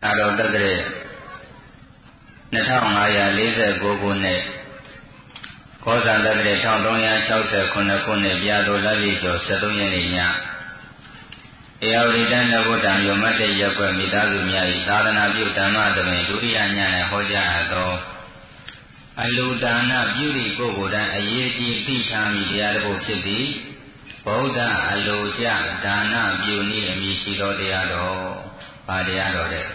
အာရောတက္ကရာ2549ခုနှစ်ကောဇာတက္ကရာ1369ခုနှစ်ပြာတော်လပြည့်ကျော်73ရက်နေ့ညဧရာဝတီတိုင်းနဂုတံယမတ်တေရက်ွယ်မိသားစုများ၏သာသနာပြုဓမ္မသဘင်ဒုတိယည၌ဟောကြားအပ်သောအလူဒါနပြုသည့်ပုဂ္ဂိုလ်တိုင်းအရေးကြီးသိထားမည်တရားတစ်ခုဖြစ်သည်ဗုဒ္ဓအလိုကြဒါနပြုနည်းအမည်ရှိသောတရားတော်ပါတရားတော်တဲ့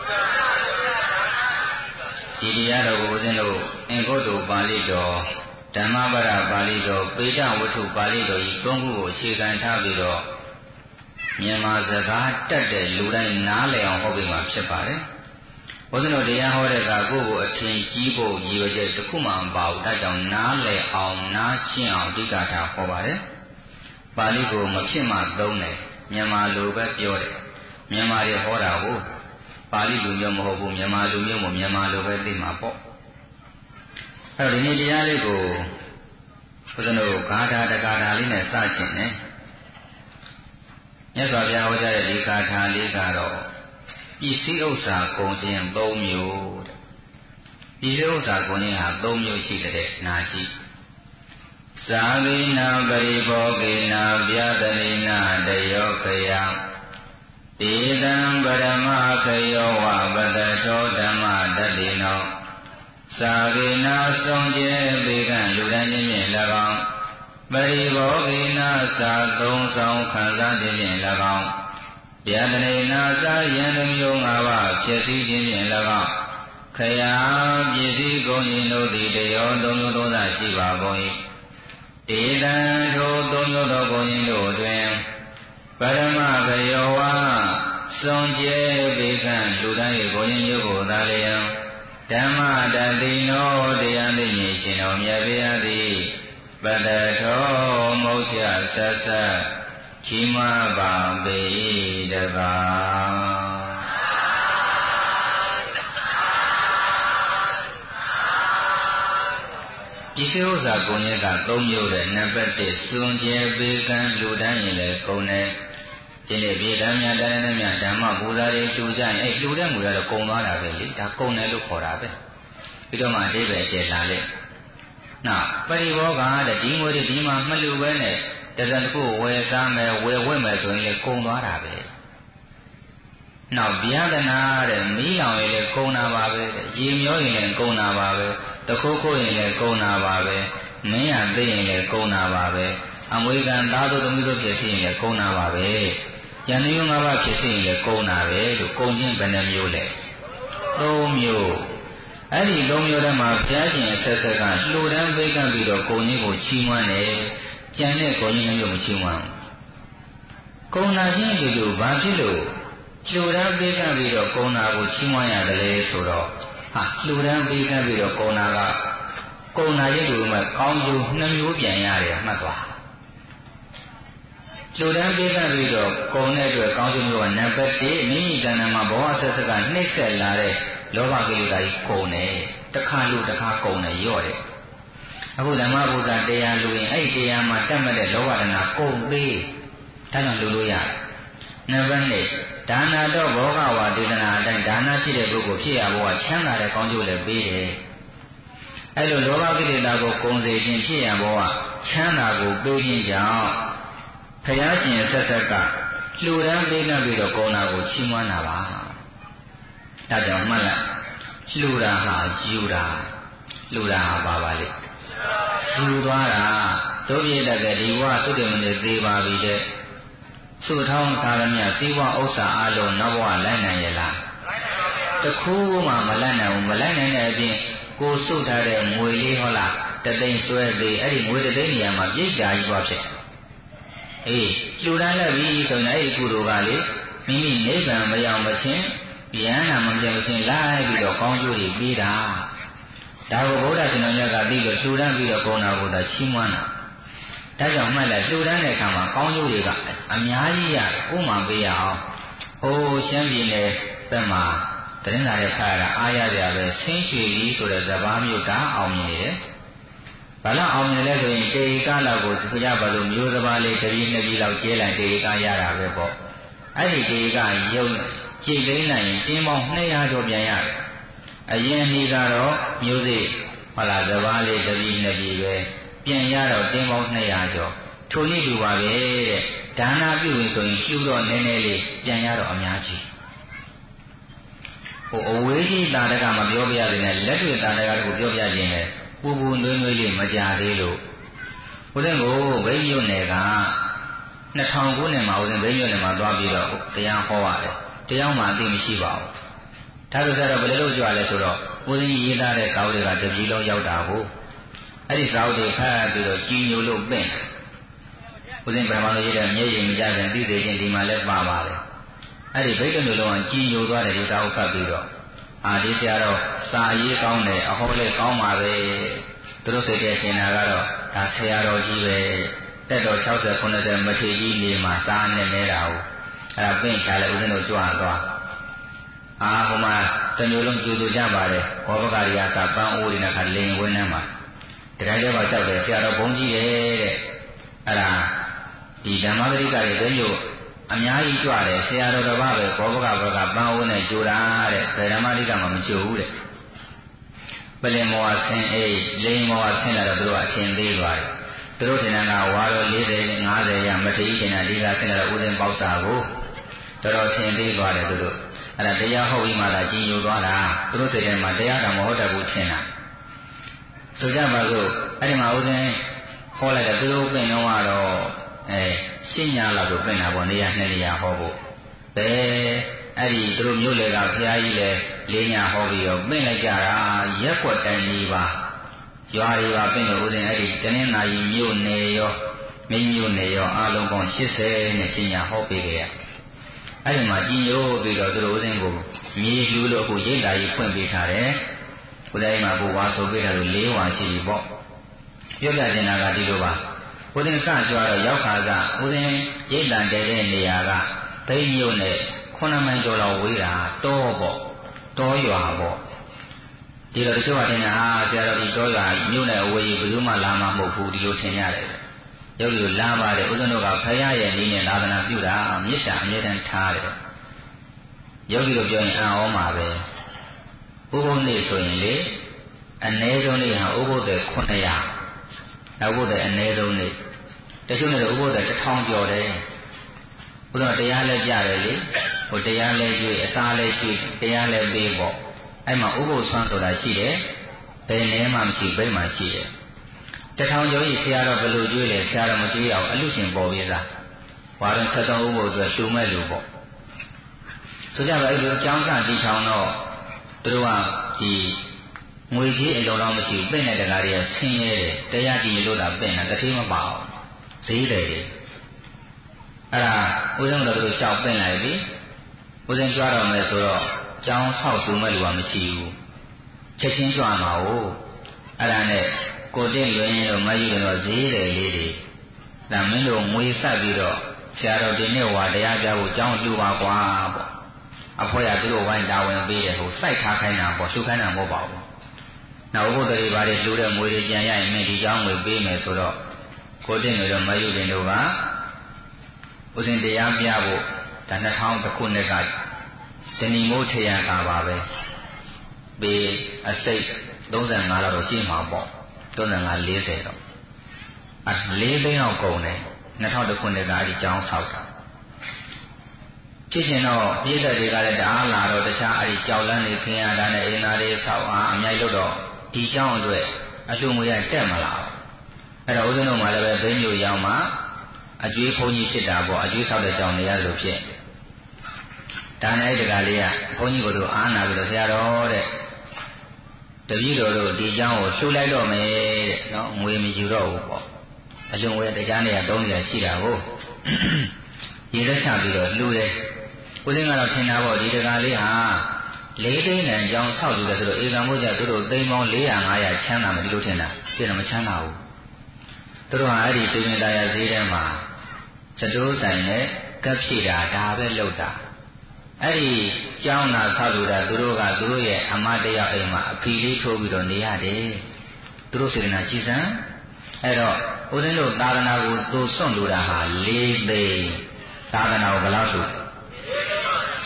ဒီတရားတော်ကိုဦးဇင်းတို့အင်္ဂုတ္တပါဠိတော်ဓမ္မပဒပါဠိတော်ပေတဝတ္ထုပါဠိတော်ဤသုံးခုကိုအခြေခံထားပြီးတော့မြန်မာစကားတတ်တဲ့လူတိုင်းနားလည်အောင်ဟောပေးမှာဖြစ်ပါတယ်။ဦးဇင်းတို့တရားဟောတဲ့အခါကိုယ့်ကိုအထင်ကြီးဖို့ရည်ရွယ်ချက်တစ်ခုမှမပါဘူး။ဒါကြောင့်နားလည်အောင်နားရှင်းအောင်အဓိကထားဟောပါတယ်။ပါဠိကိုမဖြစ်မှသုံးတယ်မြန်မာလိုပဲပြောတယ်။မြန်မာတွေဟောတာကိုပါဠိလူမျိုးမဟုတ်ဘူးမြန်မာလူမျိုးမို့မြန်မာလိုပဲသိမှာပေါ့။အဲ့တော့ဒီနေ့တရားလေးကိုဦးဇင်းတို့ဂါထာတက္ကထာလေးနဲ့စရှင်းတယ်။မြတ်စွာဘုရားဟောကြားတဲ့ဒီဂါထာလေးကတော့ပစ္စည်းဥစ္စာကုန်ခြင်း၃မျိုးတဲ့ပစ္စည်းဥစ္စာကုန်ခြင်းဟာ၃မျိုးရှိတဲ့နာရှိသာဝိနာပရိဘောဂေနာဗျာဒလိနာတယောခယဧတံပရမခယောဝပတတောဓမ္မတတိနောသာဝိနာဆုံးကျဲပေကံလူတိုင်းချင်းဖြင့်၎င်းပရိဘောဂိနာသာသုံးဆောင်ခံစားခြင်းဖြင့်၎င်းဗျာဒနေနာသာယံတို့မျိုး၅ပါးဖြစ်စည်းခြင်းဖြင့်၎င်းခယာပစ္စည်းကုန်ခြင်းတို့သည်တယောသုံးမျိုးသုံးသာရှိပါကုန်၏တေတံထိုသုံးမျိုးသောကုန်ခြင်းတို့တွင်ပရမခယောဝဆုံးကျဲပေကံလူတိုင်း၏ကုန်ခြင်းမျိုးကိုသာလျံဓမ္မတတိနောတရားသိဉ္ရှင်တော်မြတ်ဗျာသည်ပတထောမုတ်ချဆက်ဆက်ချီးမွမ်းပါပေတကားဒီစေဥစ္စာကုန်ရက၃မျိုးတဲ့နံပါတ်1စွန်ကျဲပေးကံလူတိုင်းရင်လည်းကုန်တယ်ဒီနေ့ပြည်ဓမ္မများတိုင်းနဲ့များဓမ္မပူဇာတွေတူကြရင်အဲ့လူတဲ့မူရတော့ကုန်သွားတာပဲလေဒါကုန်တယ်လို့ခေါ်တာပဲပြီးတော့မှအဓိပ္ပာယ်ကျလာလေနောက်ပရိဘောဂတဲ့ဒီငွေတွေဒီမှာမလူပဲနဲ့တစံတစ်ခုဝယ်စားမယ်ဝယ်ဝတ်မယ်ဆိုရင်လေကုန်သွားတာပဲနောက်ဗျာဒနာတဲ့မီးလောင်ရင်လေကုန်တာပါပဲရေမျောရင်လည်းကုန်တာပါပဲတခိုးခိုးရင်လည်းကုန်တာပါပဲမင်းရသိရင်လည်းကုန်တာပါပဲအမွေခံသားတို့သမီးတို့ဖြစ်ရင်လည်းကုန်တာပါပဲယန္တမျိုး၅ပါးဖြစ်ရင်လည်းကုန်တာပဲလို့ကုန်ခြင်းဘယ်နှမျိုးလဲ၃မျိုးအဲ့ဒီ၃မျိုးထဲမှာဘုရားရှင်အဆက်ဆက်ကလှူဒန်းပေးကပ်ပြီးတော့ကုန်ကြီးကိုချီးမွမ်းတယ်ကျန်တဲ့ကုန်ကြီးမျိုးမချီးမွမ်းဘူးကုန်နာချင်းတူတူဘာဖြစ်လို့လှူဒန်းပေးကပ်ပြီးတော့ကုန်နာကိုချီးမွမ်းရတယ်လဲဆိုတော့ဟာလှူဒန်းပေးကပ်ပြီးတော့ကုန်နာကကုန်နာရဲ့တူမှာကောင်းကျိုး2မျိုးပြန်ရတယ်မှတ်သွားလှူဒန်းပေးကပ်ပြီးတော့ကုန်တဲ့အတွက်ကောင်းကျိုးမျိုးကနံပါတ်1မိမိကံနာမှာဘဝဆက်ဆက်ကနှိမ့်ဆက်လာတဲ့လောဘကိလေသာကြီးကုန်တယ်တစ်ခါလို့တစ်ခါကုန်တယ်ရော့တယ်အခုဓမ္မဘုရားတရားလူရင်အဲ့ဒီတရားမှာတတ်မှတ်တဲ့လောဘဒနာကုန်သေးဒါကြောင့်လူလို့ရတယ်နံပါတ်2ဒါနာတော့ဘောဂဝါဒေသနာအတိုင်းဒါနာရှိတဲ့ပုဂ္ဂိုလ်ဖြစ်ရဘောကချမ်းသာတဲ့ကောင်းကျိုးလည်းပေးတယ်အဲ့လိုလောဘကိလေသာကိုကုန်စေခြင်းဖြစ်ရဘောကချမ်းသာကိုပေးခြင်းကြောင့်ဘုရားရှင်ဆက်ဆက်ကလှူဒန်းပေးကပ်ပြီးတော့ကုန်တာကိုချီးမွမ်းတာပါဒါကြောင့်မှတ်လိုက်လှူတာဟာယူတာလှူတာဟာပါပါလေယူသွားတာတို့ပြည့်တဲ့ဒီဘဝသုတ္တမနေသေးပါပြီတဲ့သုထောင်းသာရမြစီးပွားဥစ္စာအလုံးနောက်ဘဝလိုက်နိုင်ရဲ့လားတခုမှမလိုက်နိုင်ဘူးမလိုက်နိုင်တဲ့အပြင်ကိုစုထားတဲ့ငွေလေးဟောလားတသိန်းဆွဲသေးအဲ့ဒီငွေတသိန်းနေရာမှာပြိတ္တာကြီးသွားဖြစ်အေးလှူဒန်းလိုက်ပြီဆိုရင်အဲ့ဒီကုသိုလ်ကလေမိမိနိဗ္ဗာန်မရောက်မချင်းဉာဏ်နာမပြောင်းချင်းလိုက်ပြီးတော့ကောင်းကျိုးတွေပေးတာဒါကိုဗုဒ္ဓရှင်တော်မြတ်ကပြီးတော့လှူဒန်းပြီးတော့ကောင်းတာကိုသာချီးမွမ်းတာဒါကြောင့်မှတ်လိုက်လှူဒန်းတဲ့အခါမှာကောင်းကျိုးတွေကအများကြီးရတယ်ဥမာပေးရအောင်ဟိုရှမ်းပြည်နယ်ဘက်မှာသတင်းစာရဲ့ခါရတာအားရကြပဲဆင်းရွှေကြီးဆိုတဲ့ဇဘာမျိုးကအောင်မြင်နေတယ်ဘာလို့အောင်မြင်လဲဆိုရင်တေကလောက်ကိုသူရပါလို့မျိုးစဘာလေးတစ်ပြီးနှစ်ပြီးလောက်ကျဲလိုက်တေကရတာပဲပေါ့အဲ့ဒီတေကရုပ်ကြည်လိမ့်လိုက်ရင်တင်းပေါင်း200ကျော်ပြန်ရတယ်အရင်နေ့ကတော့မျိုးစေ့ဟုတ်လားစပါးလေးတစ်ပြည်နှစ်ပြည်ပဲပြန်ရတော့တင်းပေါင်း200ကျော်ထိုနည်းတူပါပဲတဲ့ဒါနပြုရင်ဆိုရင်ပြုတော့နည်းနည်းလေးပြန်ရတော့အများကြီးဟိုအဝေးကြီးတာတကမပြောပြရသေးနဲ့လက်တွေ့တာတကတခုပြောပြခြင်းနဲ့ပူပူနွေးနွေးလေးမကြသေးလို့ဦးဇင်းကိုဘိမြို့နယ်က2000ခုနှစ်မှာဦးဇင်းဘိမြို့နယ်မှာသွားပြီးတော့တရားဟောရတယ်တရားမှအသိမရှိပါဘူးဒါဆိုတော့ဘယ်လိုလုပ်ကြလဲဆိုတော့ဦးဇင်းရေးသားတဲ့စာအုပ်တွေကတပြည်လုံးရောက်တာကိုအဲ့ဒီစာအုပ်တွေဖတ်ပြီးတော့ကြီးညိုလို့ပင့်ဦးဇင်းပထမလို့ရေးတဲ့မျက်ရည်မကြခင်သိစေခြင်းဒီမှာလည်းပါပါတယ်အဲ့ဒီဘိက္ခမျိုးလုံးကကြီးညိုသွားတဲ့ဒီစာအုပ်ဖတ်ပြီးတော့ဒီဆရာတော်စာရေးကောင်းတယ်အဟောလေးကောင်းပါပဲသူတို့စိတ်ထဲထင်တာကတော့ဒါဆရာတော်ကြီးပဲတက်တော်60 90မထေကြီးနေမှာစာနဲ့နေတာဟုတ်အဲ့ဒါပင့်ချလိုက်ဦးဇင်းတို့ကြွသွားဟိုမှာတမျိုးလုံးကြိုဆိုကြပါတယ်ဘောဘဂရိယာစာပန်းအိုးတွေနဲ့ခါလင်ဝင်းထဲမှာတခါတည်းကကြောက်တယ်ဆရာတော်ဘုန်းကြီးတယ်တဲ့အဲ့ဒါဒီဓမ္မဂရိကတွေဘယ်လိုအများကြီးကြွတယ်ဆရာတော်တစ်ပါးပဲဘောဘဂဘကပန်းအိုးနဲ့ကြိုတာတဲ့ဘယ်ဓမ္မဂရိကမှမကြိုဘူးတဲ့ပလင်မောဆင်းအိတ်လိန်မောဆင်းလာတော့သူတို့အချင်းသေးသွားတယ်သူတို့ထင်တာကဝါတော်40 50ရမထေကြီးထင်တာဒီကဆင်းလာတော့ဥစဉ်ပေါက်စာကိုတော်တော်ချင်းသေးသွားတယ်သူတို့အဲ့ဒါတရားဟောပြီးမှသာကြီးညိုသွားတာသူတို့စိတ်ထဲမှာတရားတော်မဟုတ်တတ်ဘူးထင်တာဆိုကြပါစို့အဲ့ဒီမှာဥစဉ်ဟောလိုက်တဲ့သူတို့ပြင်တော့ကတော့ရှင်းညာလောက်ကိုပြင်တာပေါ့နေရာ2နေရာဟောဖို့ပဲအဲ့ဒီသူတို့မြို့လေကဘုရားကြီးလည်း4ညဟောပြီးတော့ပြင်လိုက်ကြတာရက်ွက်တိုင်းကြီးပါရွာတွေပါပြင်လို့ဥစဉ်အဲ့ဒီတနင်္လာရီမြို့နယ်ရောမင်းမြို့နယ်ရောအားလုံးပေါင်း80နဲ့ရှင်းညာဟောပေးကြရအဲ့ဒီမှာကြီးညိုပြီးတော့သူတို့ဥစဉ်ကိုမြေလူလို့အခုရိတ်တာကြီးဖွင့်ပေးထားတယ်ဘုရားကြီးမှာဘုရားဆိုပေးတာလို့4ဝါရှိပြီပေါ့ပြောပြတင်တာကဒီလိုပါဥစဉ်စကြွားတော့ရောက်ခါကဥစဉ်ရိတ်တန်တဲတဲ့နေရာကဘိမြို့နဲ့9မိုင်ကျော်လောက်ဝေးတာတောပေါ့တောရွာပေါ့ဒီလိုတချို့ကထင်တာဆရာတော်ဒီတောရွာမြို့နဲ့အဝေးကြီးဘယ်သူမှလာမှာမဟုတ်ဘူးဒီလိုထင်ရတယ်ရုပ်ရည်လာပါတယ်ဥစဉ်တို့ကဖရာရဲ့နည်းနဲ့သာသနာပြုတာမေတ္တာအမြဲတမ်းထားတယ်ရုပ်ရည်တို့ပြောရင်အံ့ဩမှာပဲဥပုသ်နေ့ဆိုရင်လေအနည်းဆုံးနေ့ဟာဥပုသ်တဲ့900နောက်ဥပုသ်တဲ့အနည်းဆုံးနေ့တချို့နေ့တော့ဥပုသ်တဲ့1000ကျော်တယ်ဥပဒေတရားလည်းကြတယ်လေဟိုတရားလည်းကျွေးအစားလည်းကျွေးတရားလည်းပေးပေါ့အဲ့မှာဥပုသ်ဆွမ်းဆိုတာရှိတယ်ဘယ်နည်းမှမရှိဘယ်မှရှိတယ်1000ကျော်ကြီးဆရာတော်ဘယ်လိုကျွေးလဲဆရာတော်မကျွေးအောင်အလူရှင်ပေါ်ပြေးသားဘာလို့73ဥပုသ်ဆိုတူမဲ့လူပေါ့ဆိုကြပါအဲ့လိုအကြောင်းကတီထောင်တော့သူတို့ကဒီငွေကြီးအလုံးတော့မရှိပြင့်တဲ့တကားတွေကဆင်းရဲတယ်တရားကြည့်လို့သာပြင့်တာတတိမပါအောင်ဈေးတယ်အဲ့ဒါဦးဇင်းတို့တို့ရှောက်ပြင့်လိုက်ပြီဦးဇင်းကြွားတော်မယ်ဆိုတော့ကျောင်းဆောက်တူမဲ့လူကမရှိဘူးချက်ချင်းကြွားမှာ哦အဲ့ဒါနဲ့ကိုတင့်လွင်တို့မကြီးတို့ဈေးတယ်လေးတွေဒါမင်းတို့ငွေဆက်ပြီးတော့ဆရာတော်ဒီနေ့ဟောတရားပြဖို့ကျောင်းလှူပါကွာပေါ့အဖွဲရသူတို့ဝိုင်းတာဝန်ပေးတယ်ဟိုစိုက်ထားခိုင်းတာပေါ့လှူခိုင်းတာမဟုတ်ပါဘူးနောက်ဥပုဒ်တွေဘာတွေလှူတဲ့ငွေတွေပြန်ရရင်မင်းဒီကျောင်းငွေပေးမယ်ဆိုတော့ကိုတင့်လွင်တို့မကြီးတို့ကဦးဇင်းတရားပြဖို့ဒါ2000ခုနှစ်ကတဏီမိုးထေရကာပါပဲပေအစိတ်35လောက်တော့ရှိမှာပေါ့35 40တော့4သိန်းလောက်ကုန်တယ်2000ခုနှစ်ကအဲဒီကျောင်းဆောက်တာဖြစ်ချင်တော့ပြည်သက်တွေကလည်းတအားလာတော့တခြားအဲဒီကြောက်လန်းနေခင်းရတာနဲ့အင်းသားတွေဆောက်အားအများကြီးလို့တော့ဒီကျောင်းအတွက်အလှငွေရတက်မလာဘူးအဲ့တော့ဦးဇင်းတို့မှလည်းပဲဘိမျိုးရောက်မှအကျွေးဘုန်းကြီးဖြစ်တာပေါ့အကျွေးဆောက်တဲ့ကြောင်နေရလို့ဖြစ်ဒါနဲ့တကလေးကဘုန်းကြီးကိုတို့အားနာပြီးတော့ဆရာတော်တဲ့တပည့်တော်တို့ဒီကျောင်းကိုလှူလိုက်တော့မယ်တဲ့နော်ငွေမယူတော့ဘူးပေါ့အလွန်ဝဲတရားနေရ300ရှိတာကိုရေသက်ချပြီးတော့လှူတယ်ဦးဇင်းကတော့ထင်တာပေါ့ဒီတကလေးဟာ4သိန်းနဲ့ကျောင်းဆောက်လို့တယ်ဆိုတော့ဧကံမို့ကြသူတို့သိန်းပေါင်း400 500ချမ်းသာမယ်ဒီလိုထင်တာဖြစ်တော့မချမ်းသာဘူးသူတို့ဟာအဲ့ဒီစိတ်ဝင်တရားဈေးထဲမှာစတိုးဆိုင်နဲ့ကပ်ဖြည့်တာဒါပဲလုပ်တာအဲ့ဒီကျောင်းသာဆောက်လို့တာသူတို့ကသူတို့ရဲ့အမတ်တယောက်အိမ်မှာအဖီလေးထိုးပြီးတော့နေရတယ်သူတို့စေတနာကြည်စံအဲ့တော့ဦးဇင်းတို့သာသနာကိုသူစွန့်လို့တာဟာ4သိန်းသာသနာကိုဘယ်လောက်လို့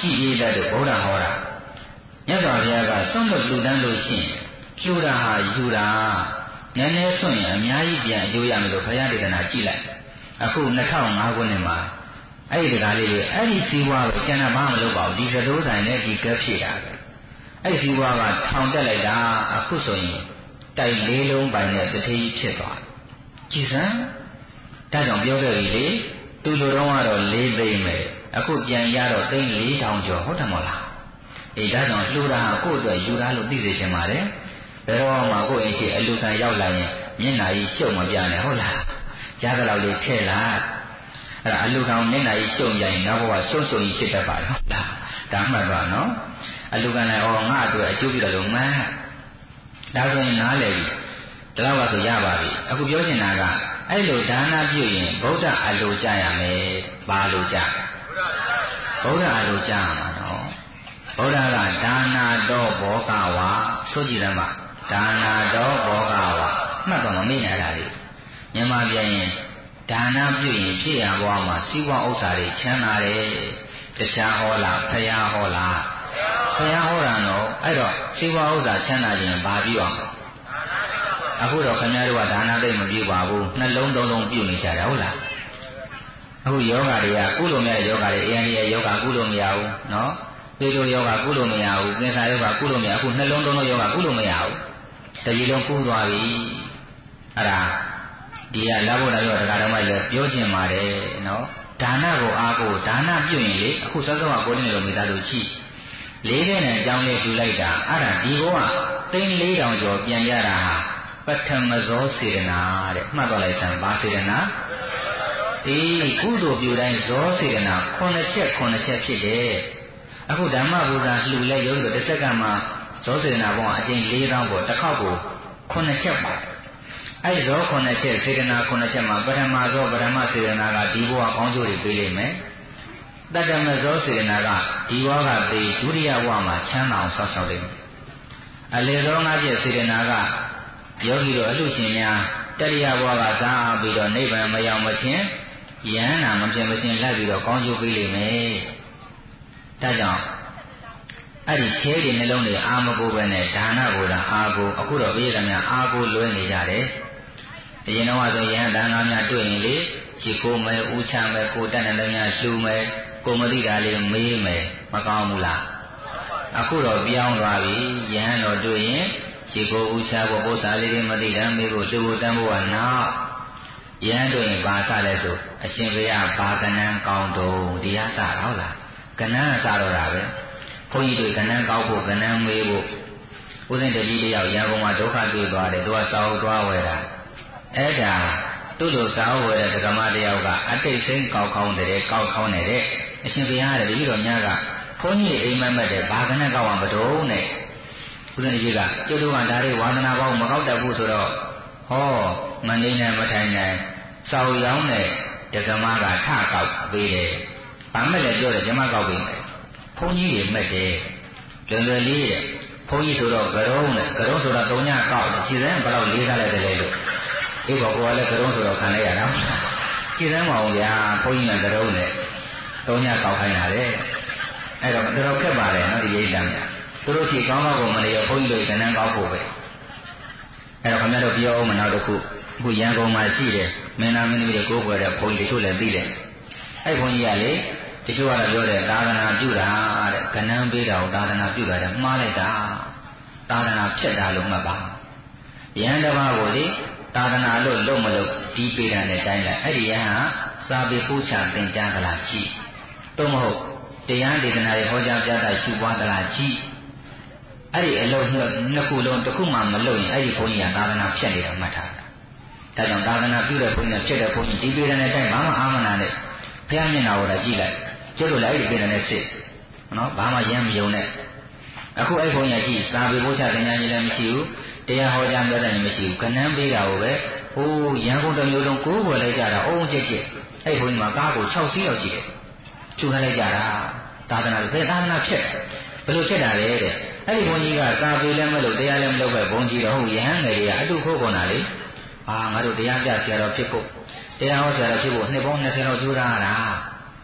ရှိသေးတဲ့ဗုဒ္ဓဟောတာမြတ်စွာဘုရားကဆုံးလို့လူတန်းလို့ရှိရင်လူတာဟာယူတာနည်းနည်းဆွရင်အများကြီးပြန်အကျိုးရမယ်လို့ဘုရားဒေသနာကြည့်လိုက်အခု2005ခုနှစ်မှာအဲ့ဒီတကားလေးတွေအဲ့ဒီစီးပွားပဲကျန်တာဘာမှမလုပ်ပါဘူးဒီသတိုးဆိုင်နဲ့ဒီကက်ဖြည့်တာပဲအဲ့ဒီစီးပွားကထောင်တက်လိုက်တာအခုဆိုရင်တိုက်လေးလုံးပိုင်နဲ့တထေးကြီးဖြစ်သွားကြည်စမ်းဒါကြောင့်ပြောခဲ့ပြီလေသူလိုတော့ကတော့4သိန်းပဲအခုပြန်ရတော့သိန်း4000ကျော်ဟုတ်တယ်မဟုတ်လားအေးဒါကြောင့်လှူတာကိုယ့်အတွက်ယူတာလို့သိစေချင်ပါတယ်ဘယ်တော့မှကိုယ့်အိမ်ရှိအလူခံရောက်လာရင်မျက်နှာကြီးရှုပ်မပြနဲ့ဟုတ်လားကြားတဲ့လောက်လေးထည့်လိုက်အဲ့ဒါအလူခံမျက်နှာကြီးရှုပ်ရင်နောက်ဘဝရှုပ်ရှုပ်ကြီးဖြစ်တတ်ပါတယ်ဟုတ်လားဒါမှတ်သွားနော်အလူခံလည်းငါ့အတွက်အကျိုးပြုတယ်လို့မှန်းဒါဆိုရင်နားလည်ပြီဒါတော့ဆိုရပါပြီအခုပြောချင်တာကအဲ့လိုဒါနပြုရင်ဗုဒ္ဓအလိုကြရမယ်ဘာလို့ကြဗုဒ္ဓအလိုကြရမှာနော်ဗုဒ္ဓကဒါနာတော်ဘောကဝါဆိုကြည့်တယ်မှာဒါနာတော်ဘောကဝါမှတ်တော့မမေ့နဲ့အဲ့ဒါလေးမြန်မာပြန်ရင်ဒါနပြုရင်ဖြစ်ရဘဝမှာစီးပွားဥစ္စာတွေချမ်းသာတယ်တရားဟောလားဖရာဟောလားဖရာဟောတာတော့အဲ့တော့စီးပွားဥစ္စာချမ်းသာခြင်းဘာပြုအောင်အခုတော့ခင်ဗျားတို့ကဒါနသိမ့်မပြုပါဘူးနှလုံးသုံးလုံးပြုနေကြတာဟုတ်လားအခုယောဂတွေကကုလို့မရတဲ့ယောဂတွေအရင်ရဲ့ယောဂကုလို့မရဘူးနော်သေတို့ယောဂကုလို့မရဘူးကင်ဆာယောဂကုလို့မရအခုနှလုံးသုံးလုံးယောဂကုလို့မရဘူးတကြီးလုံးကုသွားပြီအဲ့ဒါဒီကလာဖို့တော့တရားတော်မှလည်းပြောချင်ပါတယ်နော်ဒါနကိုအားကိုဒါနပြုရင်လေအခုစောစောကကိုနေလို့မိသားစုကြည့်လေးတဲ့နဲ့အကြောင်းလေးပြုလိုက်တာအဲ့ဒါဒီကောကသိန်း4000ကျော်ပြန်ရတာဟာပထမဇောစေတနာတဲ့မှတ်တော့လိုက်စမ်းဘာစေတနာဒီကုသိုလ်ပြုတိုင်းဇောစေတနာ9ချက်ဖြစ်တယ်အခုဓမ္မဘူဇာလှူလဲရုံးလို့တစ်စက္ကန့်မှာဇောစေတနာပေါင်းအကျဉ်း4000ပေါ့တစ်ခေါက်ကို9ချက်ပါအဲ့ဇော9ချက်စေတနာ9ချက်မှာပထမဇောပထမစေတနာကဒီဘဝကောင်းကျိုးတွေပေးလိမ့်မယ်တတ္တမဇောစေတနာကဒီဘဝကပေးဒုတိယဘဝမှာချမ်းသာအောင်ဆောက်ရှောက်လိမ့်မယ်အလေဇော5ချက်စေတနာကယောဂီတို့အလှရှင်များတတိယဘဝကစားပြီးတော့နိဗ္ဗာန်မရောက်မချင်းယန္နာမဖြစ်မချင်းလိုက်ပြီးတော့ကောင်းကျိုးပေးလိမ့်မယ်ဒါကြောင့်အဲ့ဒီခြေတွေနှလုံးတွေအာမကိုပဲနဲ့ဒါနကိုသာအာကိုအခုတော့ပြည်သားများအာကိုလွဲနေကြတယ်အရင်တော့ဆိုယန္တန်ကားများတွေ့ရင်လေခြေကိုမဲဥချမဲကိုတက်တဲ့များလှူမဲကိုမသိတာလေးမေးမဲမကောင်းဘူးလားအခုတော့ပြောင်းသွားပြီယန္တော်တွေ့ရင်ခြေကိုဥချဖို့ပို့စားလေးတွေမသိတာမေးဖို့လှူဖို့တန်းဖို့ကနောက်ယန္တွေ့ရင်ဘာစလဲဆိုအရှင်ဘုရားဘာကနန်းကောင်းတော့တရားစဟုတ်လားကနန်းစတော့တာပဲဘုန်းကြီးတွေကနန်းကောက်ဖို့ကနန်းမေးဖို့ဦးဇင်းတကြီးတယောက်ရန်ကုန်မှာဒုက္ခတွေ့သွားတယ်သူကစာအုပ်သွားဝယ်တာအဲ့ဒါသူ့လိုစာအုပ်ဝယ်တဲ့ဓမ္မတယောက်ကအတိတ်စိမ်းကောက်ခေါင်းနေတဲ့အရှင်ဘုရားတဲ့ဒီလိုများကဘုန်းကြီးအိမ်မက်မဲ့တဲ့ဘာကနန်းကောက်အောင်မတုံးနဲ့ဦးဇင်းကြီးကကျွတ်တို့ကဒါတွေဝါသနာပေါင်းမကောက်တတ်ဘူးဆိုတော့ဟောမနေနိုင်မထိုင်နိုင်စောက်ရောင်းတဲ့ဓမ္မကထကောက်ပေးတယ်ဘာမဲ့လဲပြောတယ်ဓမ္မကောက်ပေးတယ်ဘုန်းကြီးတွေမဲ့တယ်လွယ်လွယ်လေးတဲ့ဘုန်းကြီးဆိုတော့ကရုံးနဲ့ကရုံးဆိုတော့တုံညကောက်ခြေစမ်းဘယ်တော့လေးစားလိုက်တယ်လေလို့အေးဘောကောလည်းကရုံးဆိုတော့ခံလိုက်ရတာခြေစမ်းမအောင်ဗျာဘုန်းကြီးကကရုံးနဲ့တုံညကောက်ခိုင်းရတယ်အဲ့တော့တော်ခက်ပါတယ်နော်ဒီရိတ်တံများသူတို့စီကောင်းကောင်းကိုမနေရဘုန်းကြီးတို့ကဏ္ဍကောက်ဖို့ပဲအဲ့တော့ခင်ဗျားတို့ပြောအောင်မနောက်တစ်ခုအခုရန်ကုန်မှာရှိတယ်မင်းသားမင်းသမီးတွေကိုယ်ွယ်တဲ့ဘုန်းကြီးတို့လည်းသိတယ်အဲ့ဘုန်းကြီးကလေတချို့ကတော့ပြောတယ်သာသနာပြုတာတဲ့ကဏ္ဍပေးတာကိုသာသနာပြုတာတဲ့မှားလိုက်တာသာသနာဖြစ်တာလို့မှတ်ပါယဟန်တစ်ပါးကိုလေသာသနာလို့လုံးမလို့ဒီပေတာနဲ့တိုင်းလိုက်အဲ့ဒီယဟန်စာပေပို့ချသင်ကြားသလားကြည့်သို့မဟုတ်တရားဒေသနာတွေဟောကြားပြတာရှုပွားသလားကြည့်အဲ့ဒီအလုံးနှစ်ခုလုံးတစ်ခုမှမလုပ်ရင်အဲ့ဒီဘုန်းကြီးကသာသနာဖြစ်နေတာမှတ်ထားတာဒါကြောင့်သာသနာပြုတဲ့ဘုန်းကြီးနဲ့ဖြစ်တဲ့ဘုန်းကြီးဒီပေတာနဲ့တိုင်းဘာမှအာမနာနဲ့ဘုရားမျက်နှာကိုလည်းကြည့်လိုက်ကျွတ်လို့လည်းအဲ့ဒီပေတာနဲ့စစ်နော်ဘာမှရမ်းမယုံနဲ့အခုအဲ့ဘုန်းကြီးကကြည့်စာပေပို့ချသင်ကြားခြင်းလည်းမရှိဘူးတရားဟောကြားပြောတာလည်းမရှိဘူးကဏ္ဍပေးတာကိုပဲဟိုးရန်ကုန်တစ်မျိုးလုံးကိုယ်ွယ်လိုက်ကြတာအုံးကြက်ကြက်အဲ့ဘုန်းကြီးမှာကားကို6စီးရောက်ရှိတယ်ကျူထားလိုက်ကြတာသာသနာဘယ်သာသနာဖြစ်ဘယ်လိုဖြစ်တာလဲတဲ့အဲ့ဒီဘုန်းကြီးကစာပေလည်းမလို့တရားလည်းမလုပ်ပဲဘုန်းကြီးတော့ဟုတ်ရဟန်းငယ်တွေကအတုခိုးကုန်တာလေငါတို့တရားပြဆရာတော်ဖြစ်ဖို့တရားဟောဆရာတော်ဖြစ်ဖို့နှစ်ပေါင်း20လောက်ကြိုးစားရတာ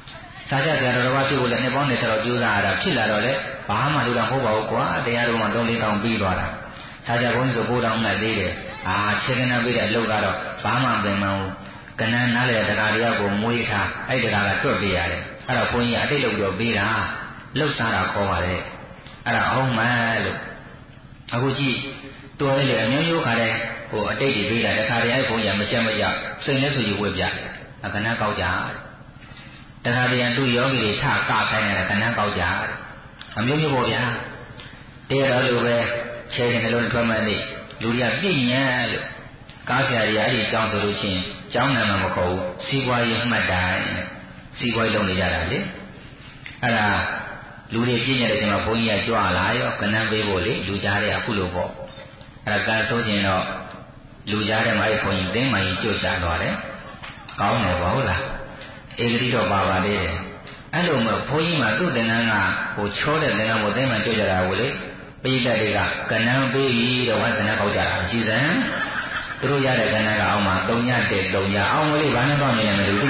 စာကြဆရာတော်ဘာဖြစ်ကိုလည်းနှစ်ပေါင်း20လောက်ကြိုးစားရတာဖြစ်လာတော့လေဘာမှလူတော်မဟုတ်ပါဘူးကွာတရားတော်မှ3-4တောင်ပြီးသွားတာစာကြဘုန်းကြီးဆို9တောင်နဲ့သေးတယ်ခြေကနာပြီးတဲ့အလုပ်ကတော့ဘာမှပင်မဟုတ်ကနန်းနားလေတရားတရားကိုမွေးထားအဲ့တရားကတွက်ပေးရတယ်အဲ့တော့ဘုန်းကြီးအတိတ်လုပ်တော့ပေးတာလှုပ်ရှားတာခေါ်ပါတယ်အဲ့ဒါအောင်မှန်လို့အခုကြည့်တော်လေအမျိုးမျိုးခါတဲ့ဟိုအတိတ်တွေပေးတာတခါတည်းအဲ့ဘုန်းကြီးမချက်မကြစိတ်နဲ့ဆိုယူဝေပြကနန်းကောက်ကြတခါတည်းသူယောဂီတွေထကခိုင်းတယ်ကနန်းကောက်ကြအမျိုးမျိုးပေါ့ဗျာတရားတော်လိုပဲခြေနဲ့လုံးထွက်မှန်းနေလူတွေကပြည့်ညံ့လို့ကားဆရာကြီးအဲ့ဒီကြောင်းဆိုလို့ရှိရင်ကျောင်းနာမမခေါ်ဘူးစီးပွားရေးမှတ်တိုင်းစီးပွားရေးလုပ်နေကြတာလေအဲ့ဒါလူတွေပြည့်ညံ့တဲ့အချိန်မှာဘုန်းကြီးကကြွလာရောကနန်းပေးဖို့လေလူကြားတဲ့အခုလိုပေါ့အဲ့ဒါကန်ဆိုခြင်းတော့လူကြားတဲ့မှာအဲ့ဘုန်းကြီးသိမှန်ကြီးကြွချသွားတယ်ကောင်းတယ်ပေါ့ဟုတ်လားဧကတိတော့ပါပါလေအဲ့လိုမှဘုန်းကြီးမှသူ့သင်္ကန်းကဟိုချောတဲ့သင်္ကန်းကိုသိမှန်ကြွကြတာကိုလေပိဋကတွေကကနန်းပေးပြီးတော့ဝါသနာကောက်ကြတာကြည်စံသူတို့ရတဲ့ကနန်းကအောင်မှာ3-3အောင်မလေးဘာနဲ့တော့နေရမလို့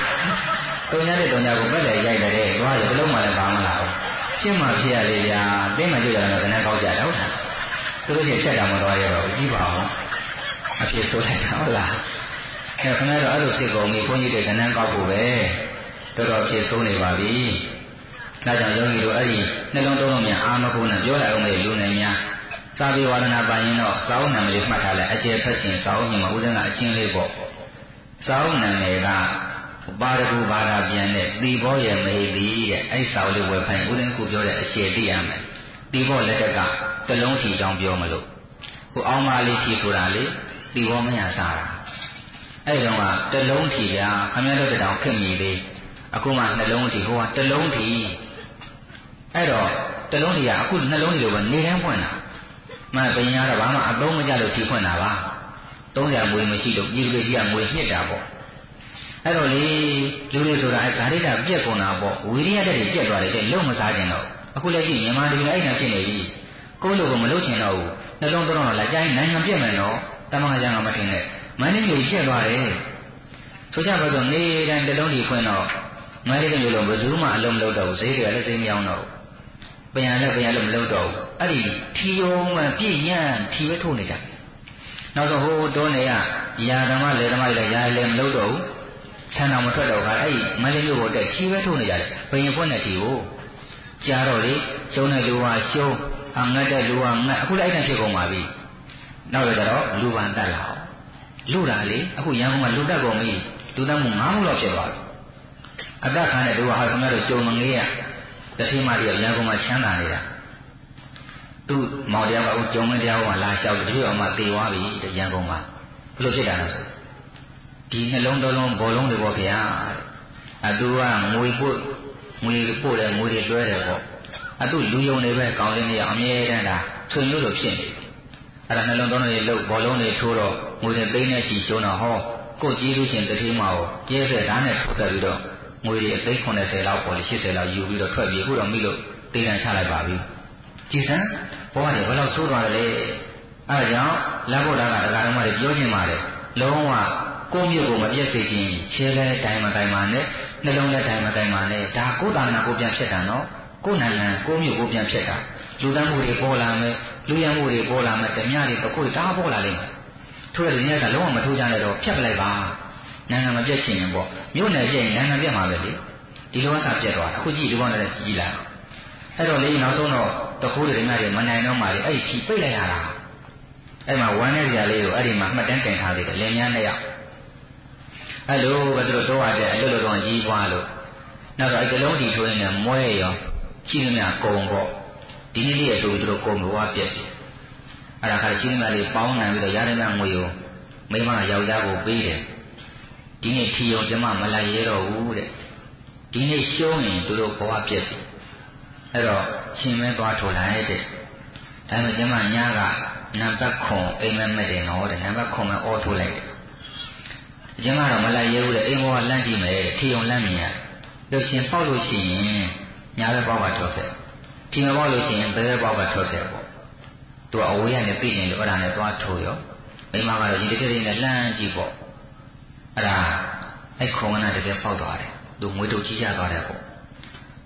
3-3ကိုပဲလေရိုက်တယ်သွားရဘလုံးမှလည်းဘာမှမလာဘူးရှင်းမှဖြစ်ရလေဗျာသိမှကြွကြတာကနန်းကောက်ကြတာဟုတ်လားသူတို့ချင်းချက်တာမတော်ရတော့ကြည့်ပါအောင်အဖြစ်ဆိုလိုက်တာဟုတ်လားခင်ဗျားတို့အဲ့လိုဖြစ်ကုန်ပြီဘုန်းကြီးတွေကနန်းကောက်ဖို့ပဲတော်တော်ဖြစ်ဆိုးနေပါပြီဒါကြောင့်ယောဂီတို့အဲ့ဒီနှလုံးသွင်းမြန်အာမကုနဲ့ပြောလိုက်အောင်လေလူနေများစာပေဝါဒနာပိုင်ရင်တော့စာအုပ်နာမည်လေးမှတ်ထားလိုက်အကျေဖက်ရှင်စာအုပ်ညမှာဦးဇင်းကအချင်းလေးပေါ့စာအုပ်နာမည်ကပါရဂူဘာသာပြန်တဲ့တီဘောရဲ့မေးသည်တဲ့အဲ့စာအုပ်လေးဝယ်ဖိုင်ဦးဇင်းကပြောတဲ့အကျေသိရမယ်တီဘောလက်ထက်ကတလုံးထီကြောင်းပြောမလို့ဟိုအောင်မလေးထီဆိုတာလေတီဘောမရစားတာအဲ့တုန်းကတလုံးထီကခမည်းတော်တောင်ခင်မီလေးအခုမှနှလုံးထီဟိုကတလုံးထီအဲ့တော့တလုံးထီကအခုနှလုံးထီလိုပဲနေတိုင်းဖွင့်တာမှပညာတော့ဘာမှအသုံးမကျလို့ထီဖွင့်တာပါ300ငွေမရှိလို့ပြည်သူတွေကြီးကငွေညှစ်တာပေါ့အဲ့တော့လေလူတွေဆိုတာအဲဇာတိတာပြက်ကုန်တာပေါ့ဝိရိယတက်တွေပြက်သွားတယ်တဲ့လုံးမစားခြင်းတော့အခုလည်းကြည့်မြန်မာပြည်အဲ့ဒါဖြစ်နေပြီကိုယ်လိုကမလုပ်ချင်တော့ဘူးနှလုံးသွင်းတော့လာကြိုင်းနိုင်ငံပြက်မယ်နော်တမန်ကျန်ကမထင်နဲ့မန္တလေးကြီးပြက်သွားတယ်ဆိုကြပါစို့နေတိုင်းတလုံးထီဖွင့်တော့မန္တလေးမျိုးလုံးဘယ်သူမှအလုံးမလုပ်တော့ဘူးဈေးတွေကလည်းစိတ်မရောတော့ဘူးပြန်လို့မလုပ်တော့ဘူးအဲ့ဒီထီယုံမှပြည့်ညံ့ထီပဲထိုးနေကြနောက်တော့ဟိုတွန်းနေရရာဓမ္မလေဓမ္မတွေလည်းရာလည်းမလုပ်တော့ဘူးဆန်းတော်မထွက်တော့ခါအဲ့ဒီမန္တလေးမျိုးကိုတက်ထီပဲထိုးနေကြတယ်ဘယင်ဖွင့်တဲ့ထီကိုကြားတော့လေရှုံးတဲ့လူဟာရှုံးငတ်တဲ့လူဟာငတ်အခုလည်းအဲ့ဒါဖြစ်ကုန်ပါပြီနောက်တော့လူပန်တက်လာအောင်လူတာလေအခုရန်ကုန်မှာလူတက်ကုန်ပြီလူတက်မှု9မှုလောက်ဖြစ်သွားပြီအသက်ခံတဲ့လူဟာခင်ဗျားတို့ကြုံမငေးရတတိမကြီးရန်ကုန်မှာချမ်းသာနေတာသူ့မောင်တရားကကြုံမတရားကလာလျှောက်တယ်ဒီအောင်မှတေသွားပြီတဲ့ရန်ကုန်မှာဘယ်လိုဖြစ်တာလဲဆိုဒီနှလုံးသွင်းဘောလုံးတွေပေါ့ဗျာသူကငွေပို့တယ်ငွေတွေတွဲတယ်ပေါ့သူလူယုံတွေပဲကောင်းရင်းနေအမြဲတမ်းဒါထွင်လို့ဖြစ်နေအဲ့ဒါနှလုံးသွင်းတွေလို့ဘောလုံးတွေထိုးတော့ငွေတွေသိမ်းနေချီရှုံးတော့ဟောကိုကြည့်လို့ရှင်တတိမကိုကျဲတဲ့ဓာတ်နဲ့ထုတ်ခဲ့ပြီးတော့ငွေတွေအသိ80လောက်ပေါ်လေ80လောက်ယူပြီးတော့ထွက်ပြေးခုတော့မိလို့တေးတန်ချလိုက်ပါပြီကြည်စမ်းဘောကနေဘယ်လောက်ဆိုးသွားတယ်လဲအဲဒါကြောင့်လက်ဖို့တာကတရားတော်မှတွေပြောခြင်းပါတယ်လုံးဝကိုယ့်မြို့ကိုမပြည့်စေခြင်းခြေလဲတိုင်းမတိုင်းပါနဲ့နှလုံးလဲတိုင်းမတိုင်းပါနဲ့ဒါကိုယ်တာနာကိုပြန်ဖြစ်တာနော်ကိုယ်နိုင်ငံကိုယ့်မြို့ကိုပြန်ဖြစ်တာလူတန်းမှုတွေပေါ်လာမယ်လူရမှုတွေပေါ်လာမယ်ဓမြတွေပခုတွေဒါပေါ်လာလိမ့်မယ်ထို့တဲ့ဒီနေ့ကလုံးဝမထိုးကြနဲ့တော့ဖြတ်ပလိုက်ပါနိုင်ငံမပြည့်ချင်ရင်ပေါ့မြို့နယ်ပြည့်ရင်နိုင်ငံပြည့်မှာပဲလေဒီလိုအစားပြည့်သွားအခုကြည့်ဒီကောင်လည်းကြည့်လိုက်အဲ့တော့လေနောက်ဆုံးတော့တခိုးတွေဓမြတွေမနိုင်တော့မှလေအဲ့ဒီပိတ်လိုက်ရတာအဲ့မှာဝမ်းတဲ့ကြလေးကိုအဲ့ဒီမှာမှတ်တမ်းတင်ထားသေးတယ်လင်မြန်းနဲ့ရောက်အဲ့လိုပဲသူတို့တော့ရတဲ့အလွတ်တော်ကြီးပွားလို့နောက်တော့အဲ့ကလုံးဒီထိုးရင်မွဲရောရှင်းမြကုံပေါ့ဒီနေ့လေးရဆိုပြီးသူတို့ကုံဘဝပြည့်တယ်အဲ့ဒါခါရှင်းမြလေးပေါင်းနိုင်ပြီးတော့ရတဲ့မြငွေကိုမိမယောက်ျားကိုပေးတယ်ဒီနေ့ထီယုံကျမမလိုက်ရဲတော့ဘူးတဲ့ဒီနေ့ရှုံးရင်သူတို့ဘဝပြည့်တယ်အဲ့တော့ရှင်မဲသွားထိုးလိုက်တဲ့ဒါပေမဲ့ကျမညာကနံပါတ်ခွန်အိမ်မက်မဲ့တယ်နော်တဲ့နံပါတ်ခွန်မဲ့အော်ထိုးလိုက်တယ်ကျမတော့မလိုက်ရဲဘူးတဲ့အိမ်ဘောကလန့်ကြည့်မယ်တဲ့ထီယုံလန့်မြင်ရလို့ရှင်ပေါက်လို့ရှိရင်ညာဘက်ပေါက်ကထွက်ခဲ့ထီမပေါက်လို့ရှိရင်ဘယ်ဘက်ပေါက်ကထွက်ခဲ့ပေါ့သူကအဝေးကနေပြည့်နေလို့အဲ့ဒါနဲ့သွားထိုးရောမိမကတော့ဒီတစ်ထည့်လေးနဲ့လှမ်းကြည့်ပေါ့အဲ့ဒါအဲ့ခုံကနာတကယ်ပေါက်သွားတယ်သူငွေတုတ်ကြီးရသွားတယ်ပေါ့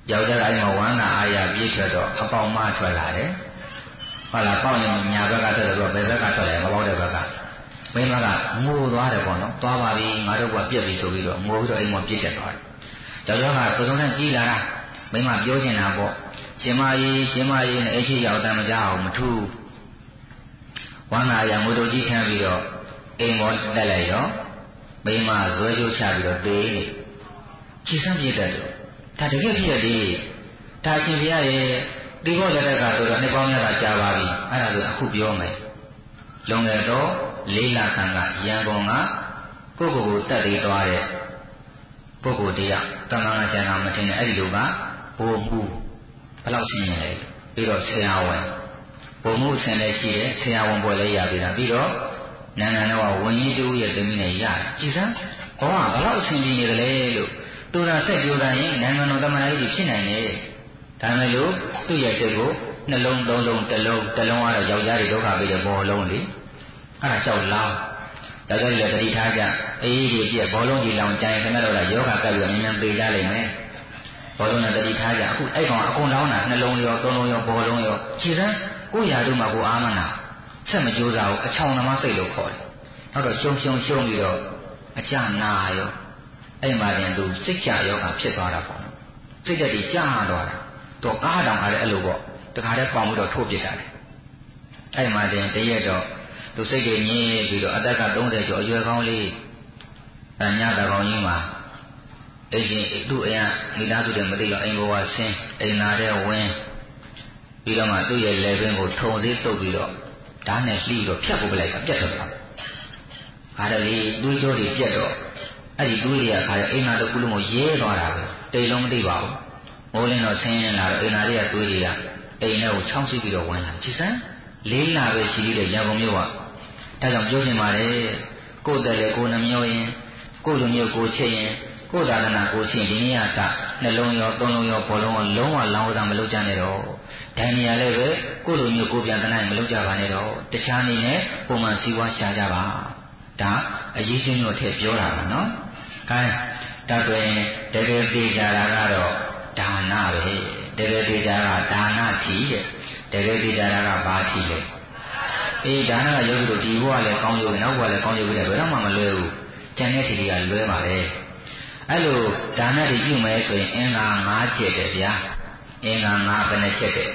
ယောက်ျားတိုင်းမှာဝမ်းသာအားရပြည့်ထွက်တော့အပေါက်မထွက်လာတယ်ဟုတ်လားပေါက်ရင်ညာဘက်ကထွက်တယ်ဆိုတော့ဘယ်ဘက်ကထွက်လဲမပေါက်တဲ့ဘက်ကမိမကငိုသွားတယ်ပေါ့နော်သွားပါပြီငါတို့ကပြက်ပြီဆိုပြီးတော့ငိုပြီးတော့အိမ်မှာပြစ်တက်သွားတယ်ယောက်ျားကသုံးနဲ့ကြီးလာတာမိမပြောချင်တာပေါ့ရှင်မကြီးနဲ့အိတ်ရှိရောက်တမ်းမကြအောင်မထူးဝမ်းသာရငိုတို့ကြီးထမ်းပြီးတော့အိမ်ပေါ်တက်လိုက်ရောမိမဇွဲကြိုးချပြီးတော့သေနေခြေစမ်းပြစ်တယ်လို့ဒါတကယ်ဖြစ်ရတယ်ဒါရှင်ပြရဲ့ဒီဘောလက်ထက်ကဆိုတော့နှစ်ပေါင်းများစွာကြာပါပြီအဲ့ဒါဆိုအခုပြောမယ်လွန်ခဲ့တော့4 လခန့်ကရန်ကုန်ကကိုတက်သေးသွားတဲ့ပုဂ္ဂိုလ်တရားတမန်တော်ဆရာမထင်တဲ့အဲ့ဒီလိုကဘိုလ်မှုဘယ်လောက်ရှင်းရင်လဲပြီးတော့ဆရာဝန်ဘုံမှုဆင်လည်းရှိတယ်ဆရာဝန်ပွဲလည်းရပြီလားပြီးတော့နိုင်ငံတော်ဝန်ကြီးတူရဲ့သမီးနဲ့ရတယ်ကြည်စမ်းဘောကဘယ်လောက်အဆင်ပြေနေတယ်လဲလို့သူကစက်ပြောတာရင်နိုင်ငံတော်တမန်တော်ကြီးဖြစ်နိုင်တယ်ဒါမဲ့လို့သူ့ရဲ့စိတ်ကိုနှလုံးသုံးလုံးတစ်လုံးကတော့ယောက်ျားတွေဒုက္ခပေးတဲ့ဘောလုံးလေအဲ့ဒါကြောက်လောင်းယောက်ျားတွေလည်းတတိထားကြအေးဒီပြက်ဘောလုံးကြီးလောင်ကြရင်ခင်ဗျားတို့ကယောဂကပ်ပြီးမြန်မြန်ပေးကြလိမ့်မယ်ဘောလုံးနဲ့တတိထားကြအခုအဲ့ကောင်အကုန်လောင်းတာနှလုံးရောသုံးလုံးရောဘောလုံးရောခြေစမ်းကိုရာတို့မှာကိုအားမနာဆက်မကြိုးစားဘူးအချောင်သမားစိတ်လို့ခေါ်တယ်နောက်တော့ရှုံပြီးတော့အကြနာရောအဲ့မှာတင်သူစိတ်ကြယောဂဖြစ်သွားတာပေါ့နော်စိတ်တက်ကြီးကြာသွားတာတော့ကားတောင်ခါတဲ့အဲ့လိုပေါ့တခါတည်းပေါင်ပြီးတော့ထိုးပစ်တာလေအဲ့မှာတင်တရက်တော့သူစိတ်ကြီးညင်းပြီးတော့အသက်က30ကျော်အရွယ်ကောင်းလေးအညာတကောင်ကြီးမှာအိမ်ရှင်သူ့အိမ်ကမိသားစုတွေမသိတော့အိမ်ဘောကဆင်းအိမ်သားတဲ့ဝင်းပြီးတော့မှသူ့ရဲ့လက်ပင်ကိုထုံသေးတုပ်ပြီးတော့ဓာတ်နဲ့လှီးတော့ဖြတ်ပုတ်ပလိုက်တာပြတ်သွားတာခါတလေတွေးကြောတွေပြတ်တော့အဲ့ဒီတွေးတွေကခါရအိမ်သားတစ်ခုလုံးကိုရဲသွားတာပဲတိတ်လုံးမသိပါဘူးမိုးလင်းတော့ဆင်းရင်လာတော့အိမ်သားတွေကတွေးတွေကအိမ်ထဲကိုချောင်းစီးပြီးတော့ဝင်လာကြည်စမ်း4 လပဲရှိသေးတယ်ရန်ကုန်မြို့ကဒါကြောင့်ပြောချင်ပါတယ်ကိုယ်တည်းလေကိုယ်နှမျိုးရင်ကိုယ်လူမျိုးကိုချစ်ရင်ကိုယ်သာသနာကိုချစ်ဒီနေ့ကစနှလုံးရောသုံးလုံးရောဘောလုံးရောလုံးဝလောင်းစားမလုပ်ကြနဲ့တော့ဒိုင်နေရလည်းပဲကိုယ်လူမျိုးကိုပြန်တနိုင်မလုပ်ကြပါနဲ့တော့တခြားနည်းနဲ့ပုံမှန်စည်းဝါးရှာကြပါဒါအရေးချင်းတို့ထည့်ပြောတာပါနော်အဲဒါဆိုရင်တကယ်သိကြတာကတော့ဒါနပဲတကယ်သိကြတာဒါနထီတဲ့တကယ်သိကြတာကဘာထီလဲအေးဒါနကယောဂီတို့ဒီဘဝလည်းကောင်းရုပ်နောက်ဘဝလည်းကောင်းရုပ်လည်းဘယ်တော့မှမလွဲဘူးကျန်တဲ့ထီတွေကလွဲပါလေအဲ့လိုဒါနတွေပြုမယ်ဆိုရင်အင်္ဂါ5ချက်တယ်ဗျာအင်္ဂါ5ဘယ်နှချက်တယ်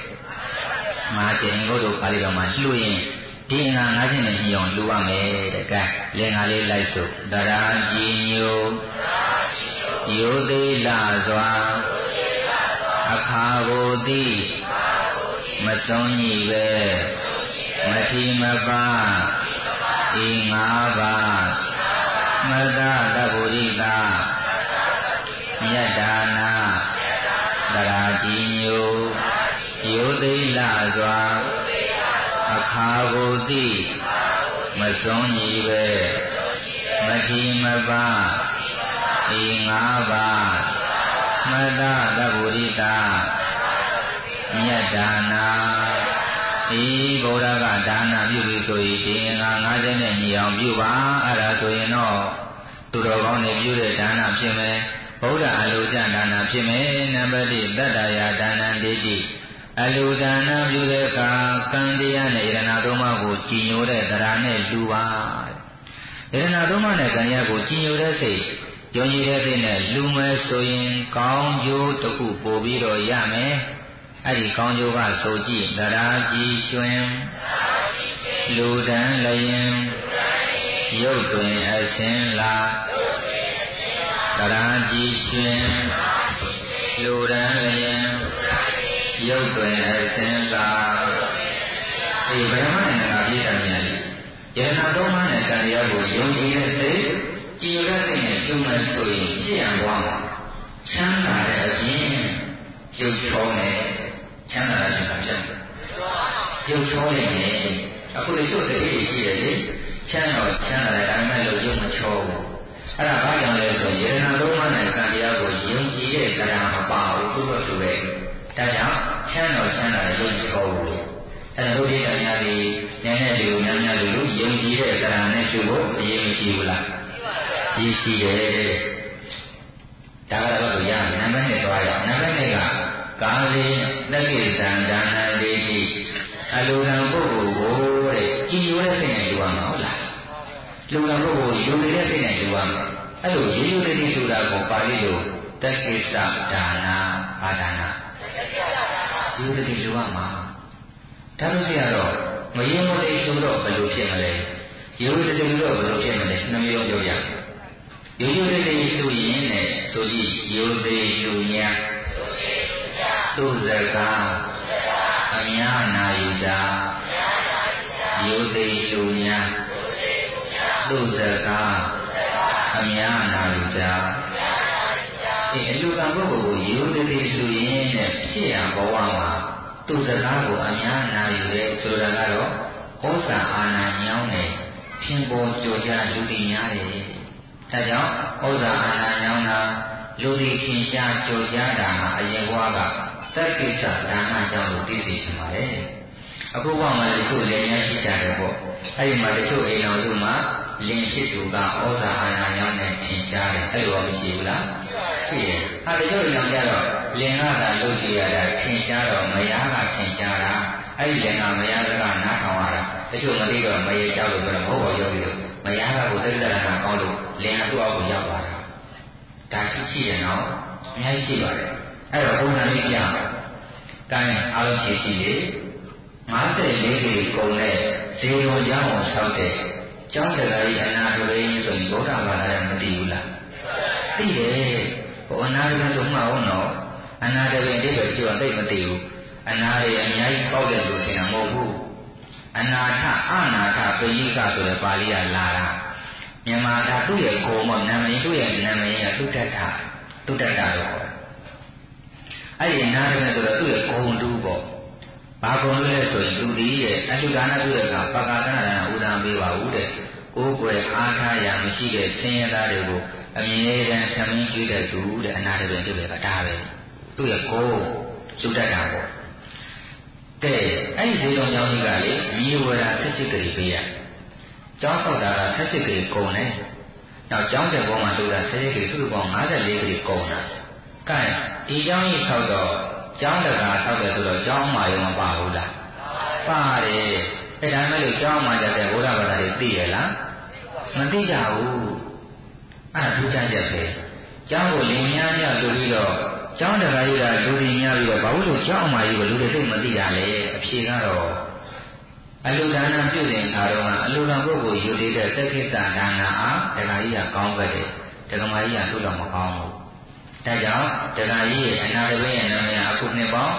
5ချက်အင်္ဂုတ္တပါဠိတော်မှာလှူရင်ဒီအင်္ဂါ5ချက်နဲ့ညီအောင်လှူရမယ်တဲ့ကဲလင်္ကာလေးလိုက်စို့တရာကြီးညိုယိုသေးလာစွာအခါကိုသိမစွန့်ညိပဲမထီမပါဤ5ပါးမတ္တတဗ္ဗုရိတာယတ္တာနာတရာကြီးညိုယိုသိလာစွာအခါကိုသိမစွန့်ညိပဲမထီမပါဤ5ပါးမတ္တတဗ္ဗုရိတာယတ္တာနာဤဗုဒ္ဓကဒါနပြုပြီဆိုရင်ဒီငါ50နဲ့ညီအောင်ပြုပါအဲ့ဒါဆိုရင်တော့သူတော်ကောင်းတွေပြုတဲ့ဒါနဖြစ်မယ်ဗုဒ္ဓအလိုကျဒါနဖြစ်မယ်နံပါတ်1တတ္တယာဒါနံဒိဋ္ဌိအလိုဒါနပြုတဲ့အခါကံတရားနဲ့ယရဏသုံးပါးကိုကြည်ညိုတဲ့တရားနဲ့လူပါယရဏသုံးပါးနဲ့ကံတရားကိုကြည်ညိုတဲ့စိတ်ယုံကြည်တဲ့စိတ်နဲ့လူမယ်ဆိုရင်ကောင်းကျိုးတစ်ခုပို့ပြီးတော့ရမယ်အဲ့ဒီကောင်းကျိုးကဆိုကြည့်တရားကြီးရွှင်လူတန်းလျင်ရုပ်တွင်အစင်းလာတရားကြီးရွှင်လူတန်းလျင်ရုပ်တွင်အစင်းလာဒီဗြဟ္မဏကပြည့်တယ်များလေယရဏသုံးပါးနဲ့ကံတရားကိုယုံကြည်တဲ့စိတ်ကြည်ရတဲ့စိတ်နဲ့ပြုမယ်ဆိုရင်ဖြစ်ရန်သွားမှာချမ်းသာတဲ့အပြင်ရုပ်ချောနဲ့ချမ်းသာတာဆိုတာဖြစ်တယ်ရုပ်ချောနေတယ်အခုလေတို့တည်းရှိတယ်လေချမ်းသာတယ်ဒါပေမဲ့လို့ရုပ်မချောဘူးအဲ့ဒါဘာကြောင့်လဲဆိုရင်ယရဏသုံးပါးနဲ့ကံတရားကိုယုံကြည်တဲ့တရားမပါဘူးသူ့ဘက်တူပဲဒါကြောင့်ချမ်းသာတဲ့ရုပ်ချောဘူးအဲ့ဒါတို့ဒီတရားတွေနည်းနည်းလေးများများလေးယုံကြည်တဲ့တရားနဲ့ပြုဖို့အရေးမရှိဘူးလားရှိပါဘူးအရေးရှိတယ်ဒါကတော့ရနံပါတ်1သွားရအောင်နံပါတ်2ကကာလေတက္ကိသံဒါနဒေတိအလိုကံပုဂ္ဂိုလ်ကိုတဲ့ကြည်ညိုတဲ့စိတ်နဲ့ယူရမှာဟုတ်လားလူကံပုဂ္ဂိုလ်ယူနေတဲ့စိတ်နဲ့ယူရမှာအဲ့လိုရေယူတတိဆိုတာကိုပါဠိလိုတက္ကိသဒါနာဘာဒါနာယူတတိယူရမှာဒါလို့ရှိရတော့မယုံမသိဆိုတော့ဘယ်လိုဖြစ်မလဲယူတတိဆိုတော့ဘယ်လိုဖြစ်မလဲနှမျိုးပြောရယူယူတတိလူရင်းနဲ့ဆိုကြည့်ယူသေးလူညာသူစကားအများနာယူတာယူသေးလူညာသူစကားအများနာယူတာဒီအလူကံပုဂ္ဂိုလ်ကိုယူတတိလူရင်းနဲ့ဖြစ်ရဘဝမှာသူစကားကိုအများနာယူတယ်ဆိုတာကတော့ဩဇာအာဏာညောင်းတယ်ထင်ပေါ်ကြော်ကြလူသိများတယ်ဒါကြောင့်ဩဇာအာဏာညောင်းတာလူသိထင်ရှားကြော်ကြတာမှာအရင်ဘဝကသက္ကိစ္စဒါနကြောင့်လို့သိသိရှိပါတယ်အခုဘဝမှာတချို့လည်းများရှိကြတယ်ပေါ့အဲဒီမှာတချို့အိမ်တော်စုမှာလင်ဖြစ်သူကဩဇာအာဏာညောင်းတဲ့ထင်ရှားတယ်အဲ့လိုမရှိဘူးလားရှိတယ်ဟာတချို့အိမ်တော်ကြတော့လင်ကသာလုပ်ကြရတာထင်ရှားတော့မယားကထင်ရှားတာအဲ့ဒီလင်ကမယားကနားထောင်ရတာတချို့မသိတော့မရေကြောက်လို့ဆိုတော့မဟုတ်ပါရောပြီးတော့မယားကကိုသက်သက်နာကောင်းလို့လင်ကသူ့အောက်ကိုရောက်သွားတာဒါရှိတယ်နော်အများကြီးရှိပါတယ်အဲ့တော့ပုံစံလေးပြအောင်တိုင်းအားလုံးဖြည့်ကြည့်လေ54ခေကုန်တဲ့ဇေယျကျောင်းကိုဆောက်တဲ့ကျောင်းတရားကြီးအနာတရင်းဆိုရင်ဗုဒ္ဓဘာသာလည်းမသိဘူးလားသိတယ်ဟိုအနာတရင်းဆိုမှဟုတ်နော်အနာတရင်းတိကျတော့သိမသိဘူးအနာရအများကြီးပေါက်တယ်လို့ထင်တာမဟုတ်ဘူးအနာထအနာထပိဋိကဆိုတဲ့ပါဠိကလာတာမြန်မာကသူ့ရဲ့ကိုယ်မနာမည်သူ့ရဲ့နာမည်ကသုတ္တထသုတ္တထလို့ခေါ်တယ်အဲ့ဒီနာရင်းဆိုတော့သူ့ရဲ့ဂုံတူးပေါ့ဘာဂုံတူးလဲဆိုရင်သူဒီရဲ့အလှဒါနပြုတဲ့ကပကာသနာဥဒံပေးပါဦးတဲ့ကိုယ်ကိုယ်အားထားရမရှိတဲ့ဆင်းရဲသားတွေကိုအမြဲတမ်းဆံမင်းကျွေးတဲ့သူတဲ့အနာတပင်သူတွေကဒါပဲသူ့ရဲ့ကိုယ်သုတ္တထပေါ့ကဲအဲ့ဒီဇေတုံကျောင်းကြီးကလေမြေဝရ78ကလေးပေးရကျောင်းဆောက်တာက78ကလေးကုန်တယ်နောက်ကျောင်းတဲ့ဘုံမှာလုပ်တာ78ကလေးစုစုပေါင်း54ကလေးကုန်တာကဲဒီကျောင်းကြီးဆောက်တော့ကျောင်းတကာဆောက်တယ်ဆိုတော့ကျောင်းမှာရောမပါဘူးလားပါတယ်အဲ့ဒါမဲ့လို့ကျောင်းမှာကြတဲ့ဘုရားဘာသာတွေသိရလားမသိကြဘူးအဲ့ဒါထူးခြားချက်ပဲကျောင်းကိုလင်များများလုပ်ပြီးတော့ကျောင်းတကာကြီးကလူတွေများပြီးတော့ဘာလို့ကျောင်းမှာကြီးကိုလူတွေသိမသိတာလဲအဖြေကတော့အလူဒါနပြုတဲ့အခါတော့အလူကံပုဂ္ဂိုလ်ယူသေးတဲ့သက္ကိစ္စဒါနအားတကာကြီးကကောင်းပဲတယ်တက္ကမကြီးကသူ့တော့မကောင်းဘူးဒါကြောင့်တက္ကကြီးရဲ့အနာတပည့်ရဲ့နာမည်အခုနှစ်ပေါင်း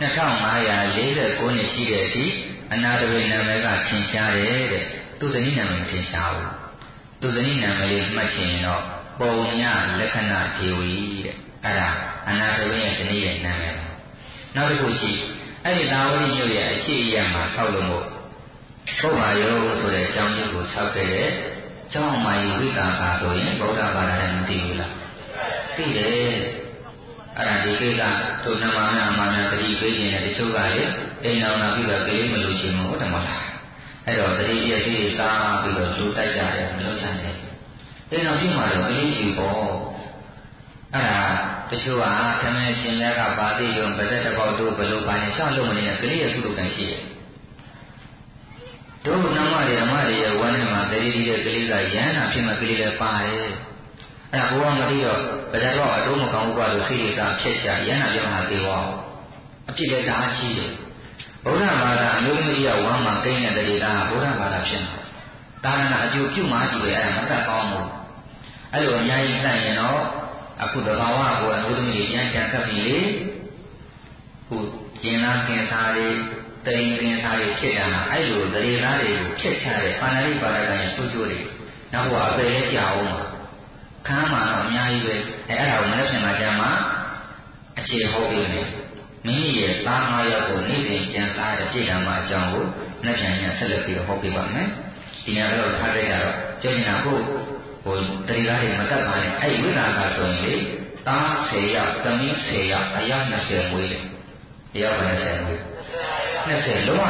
2549နှစ်ရှိတဲ့အထိအနာတပည့်နာမည်ကထင်ရှားတယ်တဲ့သူဇနီးနာမည်မထင်ရှားဘူးသူဇနီးနာမည်လေးမှတ်ချင်တော့ပုံညလက္ခဏာဒေဝီတဲ့အဲ့ဒါအနာတပည့်ရဲ့ဇနီးရဲ့နာမည်နောက်တစ်ခုရှိအဲ့ဒီသာဝတိမြို့ရဲ့အခြေအရမှာဆောက်လို့မို့ပုဗ္ဗာယောဆိုတဲ့ကျောင်းကြီးကိုဆောက်ခဲ့တဲ့ကျောင်းမာယီဝိတာကာဆိုရင်ဗုဒ္ဓဘာသာလည်းမသိဘူးလားသိတယ်အဲ့ဒါဒီကိစ္စတို့နမနာမာနတတိပေးခြင်းနဲ့တချို့ကလေအိမ်တော်နာပြီးတော့ကိလေမလို့ခြင်းဟုတ်တယ်မလားအဲ့တော့တတိပြည့်စည်စားပြီးတော့လူတိုက်ကြတယ်မလို့ချင်တယ်အိမ်တော်ပြမှာတော့ကိလေကြီးပေါ့အဲ့ဒါတချို့ကသမင်းရှင်များကပါတိယုံပါဇက်တစ်ပေါက်တို့ဘယ်လိုပါနေရှောက်လို့မနေနဲ့ကိလေရဲ့ကုသိုလ်ကံရှိတယ်တို့နမတွေအမတွေရဲ့ဝမ်းထဲမှာတတိတိတဲ့ကိလေသာရဟန္တာဖြစ်မှကိလေလည်းပါတယ်အဲ့ဒါဘုရားမသိတော့ဗဇက်တော့အတုံးမကောင်းဘူးပါလို့စိတ်ရစာဖြစ်ချရဟန္တာပြောမှာသေးရောအဖြစ်လည်းဒါရှိတယ်ဗုဒ္ဓဘာသာအမျိုးသမီးရဲ့ဝမ်းမှာကိန်းတဲ့တတိတာဗုဒ္ဓဘာသာဖြစ်မှာဒါနအကျိုးပြုမှရှိတယ်အဲ့ဒါမတတ်ကောင်းဘူးအဲ့လိုအများကြီးတတ်ရင်တော့အခုသဘာဝကိုအမျိုးသမီးရန်ချန်ကပ်ပြီးလေခုကျင်နာကင်စားတွေတိမ်ကင်စားတွေဖြစ်တာအဲ့လိုတတိသားတွေကိုဖြစ်ချတဲ့ပါဏာတိပါဒကရဲ့ဆိုးကျိုးတွေနောက်ဘဝအပေလေးကြာအောင်မှာခမ်းမှာတော့အများကြီးပဲအဲ့ဒါကိုမနေ့ကမှကျမ်းမှာအခြေဟောပြီးနေမိမိရဲ့သား၅ယောက်ကိုနေ့စဉ်ပြန်စားတဲ့ပြည်တော်မှာအကြောင်းကိုနေ့ပြန်ညဆက်လက်ပြီးဟောပြပါမယ်ဒီနေ့တော့ထားလိုက်တာတော့ပြောနေတာကိုဟိုတတိသားတွေမကတ်ပါနဲ့အဲ့ဝိသနာဆိုရင်လေသား10ယောက်သမီး10ယောက်အယောက်20မွေးတယ်အယောက်20မွေး20လုံးဝ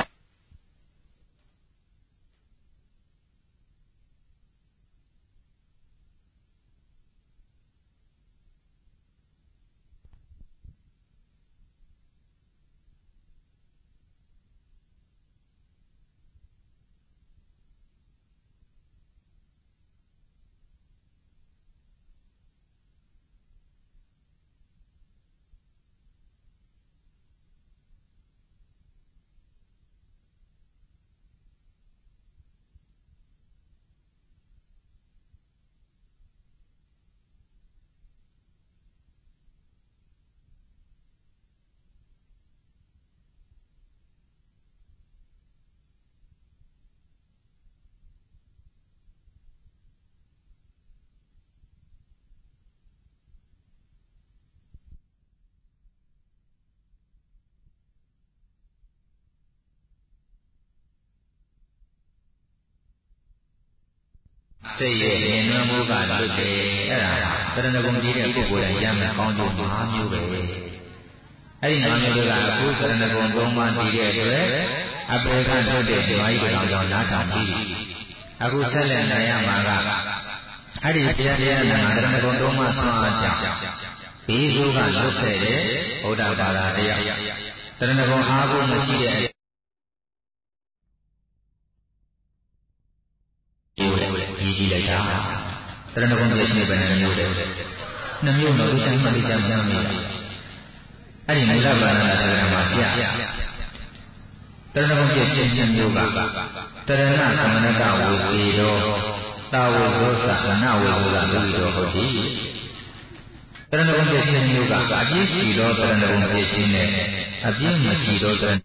စိတ်ရဲ့မြင်နှွမ်းမှုကလွတ်တယ်အဲ့ဒါတရဏဂုံကြီးတဲ့ပုဂ္ဂိုလ်တိုင်းရမယ်ကောင်းကျိုး5မျိုးပဲအဲ့ဒီ5မျိုးကအခုတရဏဂုံ3ပါးတည်တဲ့အတွက်အပေကလွတ်တဲ့ဓမ္မကြီးတောင်ကြောင့်နားထောင်ပြီးအခုဆက်လက်နိုင်ရမှာကအဲ့ဒီတရားနာတရဏဂုံ3ပါးဆွမ်းအားကြောင့်ဘေးဆိုးကလွတ်ခဲ့တဲ့ဘုရားဘာသာတရားတရဏဂုံအားကိုမရှိတဲ့ကြီးလိုက်တာတရဏဂုံပြည့်စုံတဲ့ဘယ်နှမျိုးလဲ2မျိုးတော့လူဆိုင်မှလေးချမ်းမှန်းမိတာအဲ့ဒီမူလဘာသာတရားမှာပြတရဏဂုံပြည့်စုံ2မျိုးကတရဏကမနတဝေဝေရောတာဝေဇောသနဝေဇောသလူတော်ဟုတ်ပြီတရဏဂုံပြည့်စုံ2မျိုးကအပြည့်ရှိသောတရဏဂုံပြည့်စုံနဲ့အပြည့်မရှိသောတရဏ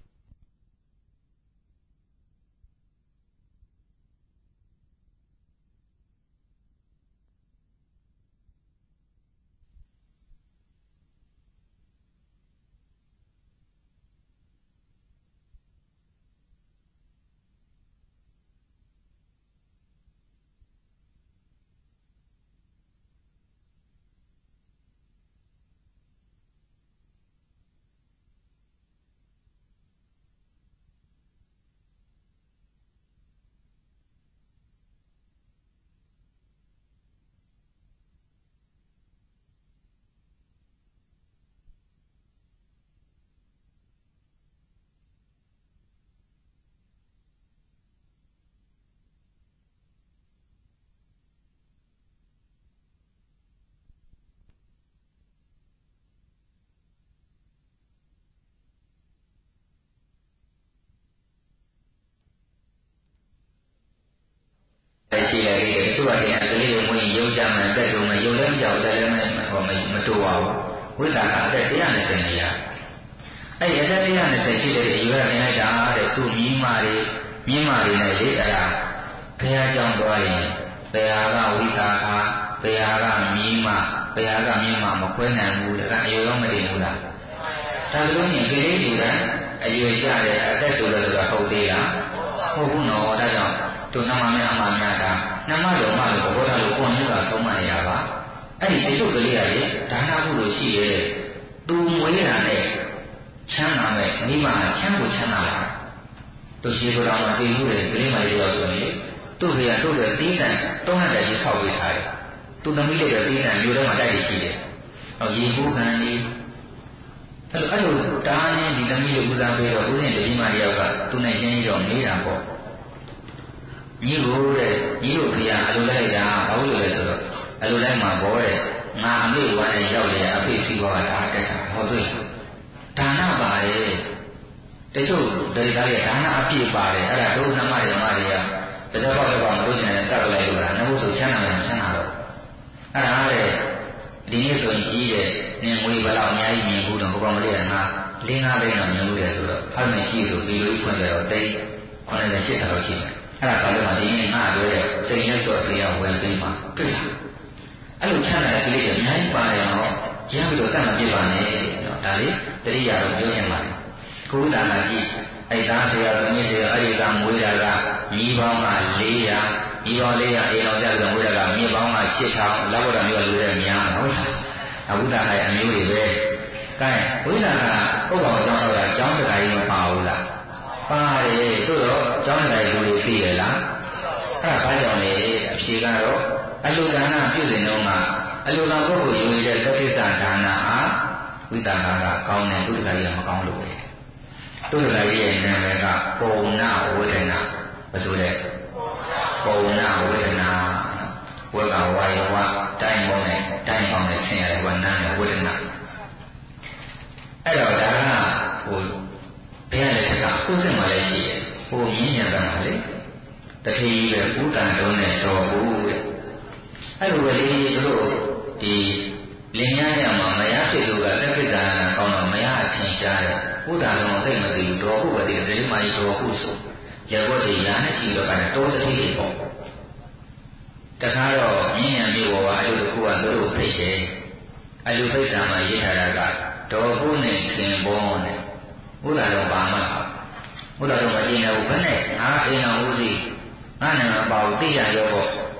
ရှိလိုက်တယ်သူကလည်းကလေးကိုဝင်ရုပ်ကြမ်းတဲ့တုံးနဲ့ရုပ်လည်းကြောက်တယ်လည်းမတူပါဘူးဝိသကအသက်120နေရအဲ့အသက်120ရှိတဲ့အရွယ်နေလိုက်တာတဲ့သူ့မိမတွေနဲ့လေအဲ့ဒါဘုရားကြောင့်သွားရင်ဘုရားကဝိသကဘုရားကမိမဘုရားကမိမမခွဲနိုင်ဘူးတဲ့အရွယ်ရောမတည်ဘူးလားဒါဆိုရင်ကလေးလူကအရွယ်ကြတဲ့အသက်တူတယ်ဆိုတာဟုတ်သေးလားဟုတ်ဘူးနော်ဒါကြောင့်တို့နမမအမှန်များတာနမတော်မလို့ဘောဓလို့ကိုယ်မျိုးကဆုံးမနေရပါအဲ့ဒီစိတ်ထုတ်ကလေးရလေဒါနကုလို့ရှိရဲ့သူမွေးတာနဲ့ချမ်းသာမဲ့မိမချမ်းကိုချမ်းသာလာတို့ရှိကိုယ်တော်မှာတည်မှုတဲ့ကလေးမလေးရောဆိုရင်သူ့ဖေကတို့တဲ့သီးတန်300တက်ကြီးဆောက်ပေးထားတယ်သူသမီးလေးရဲ့သီးတန်မျိုးထဲမှာတိုက်ရရှိတယ်ဟောရေကူးခံနေအဲ့လိုတားနေဒီသမီးလေးဦးစားပေးတော့ဦးဇင်းတတိမလေးယောက်ကသူနဲ့ရင်းရတော့နေတာပေါ့ညီကိုတဲ့ညီတို့ဖေကအလိုလိုက်တာဘာလို့လဲဆိုတော့အလိုလိုက်မှာဘောတဲ့ငါအမေဝမ်းနဲ့ရောက်လေအဖေစီဘောကဒါတက်တာဟောတွေ့ဒါနပါတယ်တချို့ဒေသရဲ့ဒါနအပြည့်ပါတယ်အဲ့ဒါတို့နှမတွေမတွေကတခြားဘောက်ကမလို့ကျင်တယ်စပ်လိုက်လို့လားနှုတ်ဆိုချမ်းသာတယ်ချမ်းသာတော့အဲ့ဒါတဲ့ဒီနေ့ဆိုရင်ကြီးတဲ့နင်ငွေဘယ်လောက်အများကြီးမြင်ဘူးတော့ဘုကောင်မလေးကငါ4-5သိန်းတော့မြင်လို့တယ်ဆိုတော့ဖောက်နေရှိလို့ပြီးလို့ဖွင့်ကြတော့တိတ်80-80လောက်ရှိတယ်အဲ့ဒါဘာလို့မှဒီနေ့ငါပြောတဲ့စိတ်နဲ့ဆိုအသေးအဝယ်ပေးမှတွေ့လားအဲ့လိုချမ်းသာတဲ့ကလေးတွေအများကြီးပါတယ်နော်ရမ်းပြီးတော့တတ်မပြစ်ပါနဲ့နော်ဒါလေးတတိယတော့ပြောချင်ပါတယ်ကိုယ်ဒါနာကြီးအဲ့သားဆရာသမီးဆရာအဲ့ဒီကမွေးတာကမိပေါင်းက400မိပေါင်း400အိမ်တော်ကြပြီးတော့မွေးတာကမိပေါင်းက8000လောက်တော့မျိုးလူတွေများဟုတ်လားအခုဒါကအမျိုးတွေပဲကဲဝိဇ္ဇာကဥပ္ပါအကြောင်းတော့အကြောင်းတခါကြီးမပါဘူးလားပါတယ်သို့တော့ကျောင်းတိုင်းလူတွေသိရလားအဲ့ဒါဘာကြောင့်လဲအဖြေကတော့အလိုဒါနပြုစဉ်တုန်းကအလိုတော်ပုဂ္ဂိုလ်ယူနေတဲ့သတိစာဒါနဟာဝိသကာကကောင်းတယ်သူတခါကြီးကမကောင်းလို့ပဲသူတခါကြီးရဲ့နာမည်ကပုံနာဝေဒနာမဆိုတဲ့ပုံနာဝေဒနာဝေကဝါယောဝတိုင်းပေါင်းနဲ့တိုင်းပေါင်းနဲ့ဆင်းရဲဝဏ္ဏနဲ့ဝေဒနာအဲ့တော့ဒါကဟိုဘယ်ရလဲကကိုယ်စိတ်မှလည်းရှိတယ်ဟိုမြင်ရတာလေတထေးပဲဥတန်တုံးနဲ့တော်ဘူးတဲ့အဲ့လိုပဲလေတို့ဒီလင်ရရမှာမရဖြစ်လို့ကလက်ကိစ္စနာကောင်းတော့မရအထင်ရှားတယ်ဥတန်တုံးသိမသိဘူးတော်ဟုတ်ပဲဒီဒိမကြီးတော်ဟုတ်ဆိုရေဘုတ်ဒီရာနဲ့ရှိတော့ကတော်တထေးတွေပေါ့တခါတော့မြင်ရမျိုးပေါ်ကအလိုတစ်ခုကတို့ဖိတ်တယ်အလိုဖိတ်တာမှာရေးထားတာကတော်ဟုတ်နဲ့ခင်ပေါ်နဲ့ဘုရားတော်ပါမှာဘုရားတော်မကျင်တော့ဘယ်နဲ့ငါအိမ်တော်ဦးစီးငါနဲ့မပေါ့သိရရောပေါ့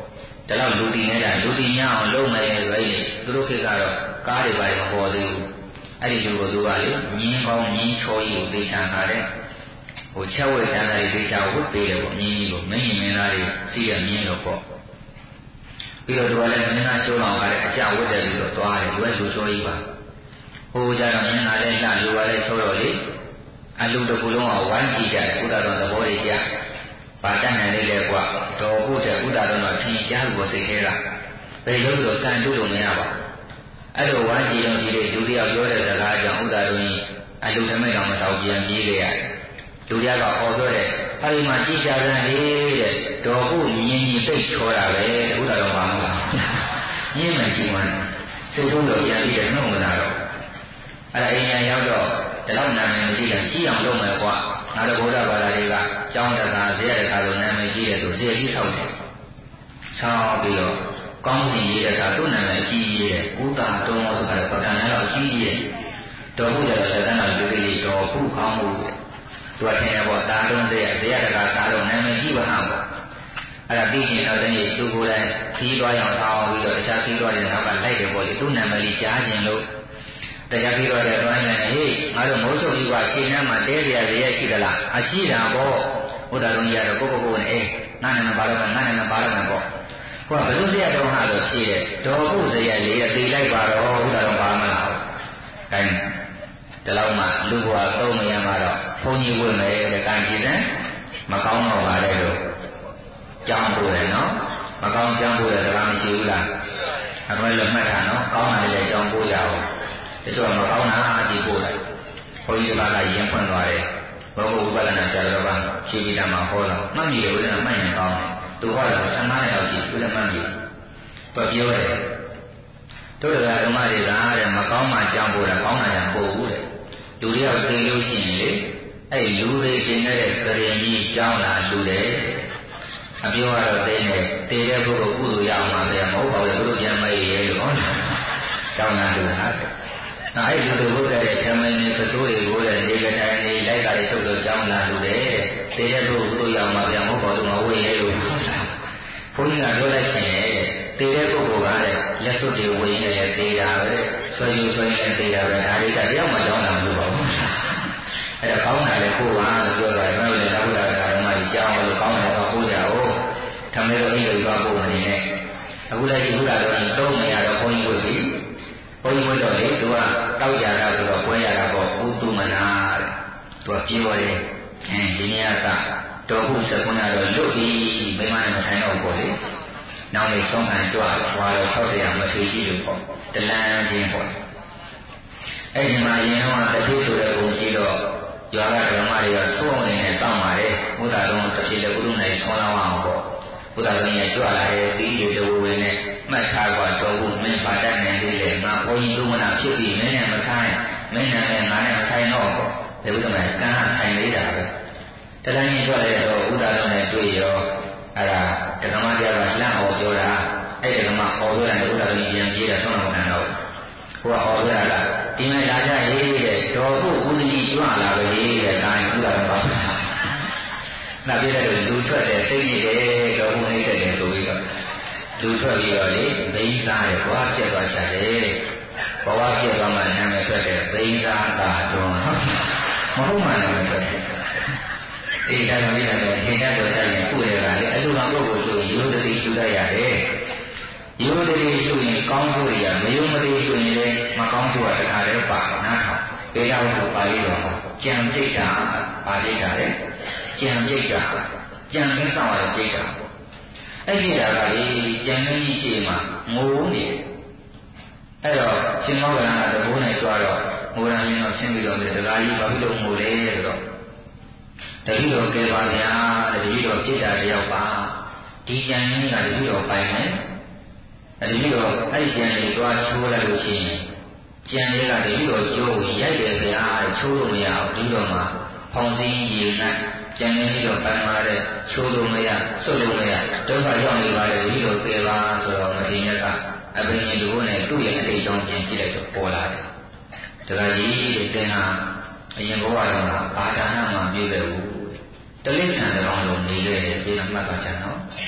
ဒါတော့လူတီနေတာလူတီများအောင်လုပ်မယ်ဆိုရင်သူတို့ခေတ်ကတော့ကားတွေပါမပေါ်သေးဘူးအဲ့ဒီလူကိုသူကလေညင်းကောင်းညင်းချောကြီးကိုသိချာထားတဲ့ဟိုချက်ဝဲတန်းသားတွေသိချာဝတ်ပေးတယ်ပေါ့ညင်းကြီးကိုမင်းကြီးမင်းသားတွေစီးရမြင်းလို့ပေါ့ပြီးတော့သူကလည်းမင်းသားချိုးအောင်ကလည်းအကြဝတ်တယ်ပြီးတော့သွားတယ်သူကလူချောကြီးပါဟိုကြတော့မင်းသားလည်းလှလူကလည်းချိုးတော့လေအလူတစ်ခုလုံးကဝိုင်းကြည့်ကြတယ်ဥဒ္ဒတော်သဘောတွေကြားပါတတ်နိုင်လေကွာတော်ဖို့တဲ့ဥဒ္ဒတော်တော့ထင်ရှားလို့စိတ်ထဲကဘယ်လိုလို့ကန်တုလို့မရပါဘူးအဲ့လိုဝိုင်းကြည့်လို့ဒီလူတယောက်ပြောတဲ့စကားကြောင့်ဥဒ္ဒတော်ကြီးအလူဓမိတ်တော်မတော်ပြန်ပြေးခဲ့ရတယ်လူတယောက်ကဟောပြောတယ်အဲ့ဒီမှာကြည့်ကြစမ်းလေတဲ့တော်ဖို့မြင်ကြီးသိချောတာပဲဥဒ္ဒတော်ပါမလားညင်းမှကြည့်မှစိတ်ဆုံးတော့ပြန်ပြီးတော့နှုတ်မလာတော့အဲ့ဒါအိမ်ညာရောက်တော့ဒီလောက်နာမည်မရှိရင်ကြီးအောင်လုပ်မယ်ကွာနောက်တော့ဘုရားဘာသာတွေကကျောင်းတကာဇေယျတကာလိုနာမည်ကြီးတယ်ဆိုဇေယျကြီးဆောက်တယ်ဆောက်ပြီးတော့ကောင်းစီရေးတဲ့အခါသူ့နာမည်အကြီးကြီးရဲ့ဥတာတုံးဆိုတာပကံလည်းအကြီးကြီးရဲ့တော်ဘူးလည်းလက်တန်းတော်လူတွေတော်ဘူးကောင်းမှုသူကထင်တယ်ပေါ့တာတုံးဇေယျတကာတာတော့နာမည်ကြီးပါဟာပေါ့အဲ့ဒါပြီးရင်တော့တည်းသူကိုယ်တိုင်ခီးသွားအောင်ဆောင်းပြီးတော့တခြားခီးသွားတဲ့နောက်ကလိုက်တယ်ပေါ့လေသူ့နာမည်လေးကြားခြင်းလို့တရားပြီးတော့လည်းတိုင်းနဲ့ဟေးငါတို့မိုးချုပ်ပြီးကရှင်နှမ်းမှာတဲရရရဲ့ရှိသလားအရှိတာပေါ့ဘုရားတော်ကြီးကတော့ကိုနဲ့အေးငါနဲ့မပါတော့ငါနဲ့မပါတော့မှာပေါ့ဟိုကဘယ်လိုစရတော့ဟာလို့ရှိတယ်တော်ဘုဇရလေးသိလိုက်ပါတော့ဘုရားတော်ပါမလားအဲဒါလောက်မှလူဘဝသုံးမရမှာတော့ဘုန်းကြီးဝင်မယ်တဲ့ကံကြည့်တယ်မကောင်းတော့ပါလေလို့ကြောင်းပို့တယ်နော်မကောင်းကြောင်းပို့တယ်ဒါမှမရှိဘူးလားအခုလည်းမှတ်တာနော်ကောင်းတယ်လေကြောင်းပို့ရအောင်ဒီဆိုမကောင်းတာအကြည့်ပို့လိုက်ဘုန်းကြီးကရင်ဖွင့်သွားတယ်ဘောဂုဥပဒနာဆရာတော်ကဖြေပြီးတာမှာဟောတော့မှတ်မိတယ်ဦးဇင်းကမှတ်ရင်ကောင်းတယ်သူဟောတယ်15နှစ်လောက်ရှိဦးဇင်းမှတ်မိသူပြောတယ်တို့တရားဓမ္မတွေကတဲ့မကောင်းမှကြောင်းပို့တာကောင်းတာကြောင့်ပို့ဘူးတဲ့လူတယောက်သိလို့ရှိရင်လေအဲ့လူတွေရှင်းတဲ့ကရင်ကြီးကြောင်းလာလူတယ်အပြောကတော့သိနေတည်တဲ့ပုဂ္ဂိုလ်ကုသိုလ်ရအောင်ပါပဲမဟုတ်ပါဘူးဘုရားပြန်မရရဲ့လို့ဟောတယ်ကြောင်းလာလူဟာအဲ့ဒီလိုဘုရားရဲ့ဓမ္မင်းနဲ့ပစိုးတွေကိုတဲ့ဒီကတိုင်းလေးလိုက်တာတွေထုတ်လို့ကြောင်းလာလို့တဲ့တည်တဲ့ပုဂ္ဂိုလ်ကိုရောက်မှပြန်မဟုတ်ပါဘူးမဝေရဲလို့ဘုန်းကြီးကပြောလိုက်ခြင်းရဲ့တည်တဲ့ပုဂ္ဂိုလ်ကတဲ့လက်စွပ်တွေဝေနေတယ်တည်တာပဲဆွေယူဆွေနေတည်တာပဲဒါလေးကတယောက်မှကြောင်းလာမလို့ပါဘူးအဲ့ဒါကောင်းတယ်လေကိုပါလို့ပြောတာကျွန်တော်လည်းဘုရားကဓမ္မကြီးကြောင်းလို့ကောင်းတယ်တော့ပို့ကြအောင်ဓမ္မရဲ့အိမ်ကိုသွားပို့မနေနဲ့အခုလည်းဒီဘုရားတော်ကြီးသုံးမရတော့ဘုန်းကြီးကိုဒီဘုန်းကြီးဘုရားလေသူကတောက်ကြတာဆိုတော့ပွဲရတာပေါ့ဥတုမနာတဲ့သူကပြောတယ်ဒီနေ့ကတော်ခုစကုဏတော့လွတ်ပြီးမိမနဲ့မဆိုင်တော့ဘူးလေနောက်နေ့ဆုံးခံကြွားသွားတော့60ရာမထေကြီးလို့ပေါ့တလန်းချင်းပေါ့အဲ့ဒီမှာရင်တော့တတိဆိုတဲ့ပုံကြီးတော့ရွာကဓမ္မတွေကစိုးအောင်နေစောင့်ပါတယ်ဘုရားတော်တစ်ပြေလည်းဥဒုနိုင်ဆောင်းလာအောင်ပေါ့ဘုရားတော်ရဲ့ကြွလာတဲ့ပြီးရတဲ့ဝေနဲ့မှတ်ထားกว่าတော်ဘူးမင်းပါတတ်နေသေးလေငါဘုန်းကြီးသုံးမနာဖြစ်ပြီးမင်းနဲ့မဆိုင်မင်းနဲ့ငါနဲ့မဆိုင်တော့ပေါ့ဒီဘုရားကကံဆိုင်လေးတာပဲတတိုင်းကြီးကြွလာတော့ဥဒ္ဒါတော်နဲ့တွေ့ရောအဲ့ဒါဓမ္မတရားကလှမ်းအောင်ပြောတာအဲ့ဒီဓမ္မဟောပြောတယ်ဥဒ္ဒါတော်ကြီးပြန်ပြေးတာဆုံးတော့မတော့ဘုရားဟောပြောတာကဒီမဲ့လာကြရေးတဲ့တော်ဖို့ဥဒ္ဒကြီးကြွလာပဲတဲ့ဒါရင်ဥဒ္ဒါတော်ပါနာပြည့်တဲ့လူထွက်တယ်သိနေတယ်တော်ဖို့နှိမ့်တယ်ဆိုပြီးတော့လူထွက်ပြီးတော့လေဘိန်းစားရဲ့ဘဝပြတ်သွားချတယ်ဘဝပြတ်သွားမှနာမည်ထွက်တယ်ဘိန်းစားတာတော့မဟုတ်မှနာမည်ထွက်တယ်အေးဒါကြောင့်ဒီလိုသင်္ကြန်တော်ကြရင်ကိုယ်ရတာလေအလူတော်ပုဂ္ဂိုလ်ဆိုရင်ရိုးတတိယူတတ်ရတယ်ရိုးတတိယူရင်ကောင်းဖို့ရမယုံမတိယူရင်လည်းမကောင်းဖို့ကတခါတည်းပါနားထောင်ပေတာဝတ္ထုပါဠိတော်ကြံပြိတ္တာပါဠိတာလေကြံပြိတ္တာကြံခင်းဆောင်ရတဲ့ပြိတ္တာအဲ့ဒီဓာတ်ကလေကြံခင်းကြီးရှိမှငိုနေအဲ့တော့ရှင်မောကလန်ကတဘိုးနဲ့ကြွားတော့ငိုရင်းတော့ဆင်းပြီးတော့ဒီဒကာကြီးဘာဖြစ်လို့ငိုလဲဆိုတော့တတိတော်ကဲပါဗျာတတိတော်ပြစ်တာတယောက်ပါဒီကြံခင်းကတတိတော်ပိုင်တယ်တတိတော်အဲ့ဒီကြံလေးသွားချိုးလိုက်လို့ရှိရင်ကြံလေးကတတိတော်ကျိုးရိုက်တယ်ဗျာချိုးလို့မရဘူးဒီတော့မှဖောင်းစင်းရည်နဲ့ကြံနေပြီးတော့ပန်းမာတဲ့ချိုးလို့မရဆုတ်လို့မရဒုက္ခရောက်နေပါလေဒီလိုသေပါဆိုတော့မတင်ရကအပင်ကြီးလူနဲ့သူ့ရဲ့အတိတ်ကြောင့်ပြင်ကြည့်လိုက်တော့ပေါ်လာတယ်။ဒါကကြီးတဲ့တင်ဟာအရင်ဘဝတော့ဘာဒါနမှမပြည့်ပဲဘူး။တလိษံတကောင်လုံးနေခဲ့တယ်ဒီမှတ်ပါချင်နော်။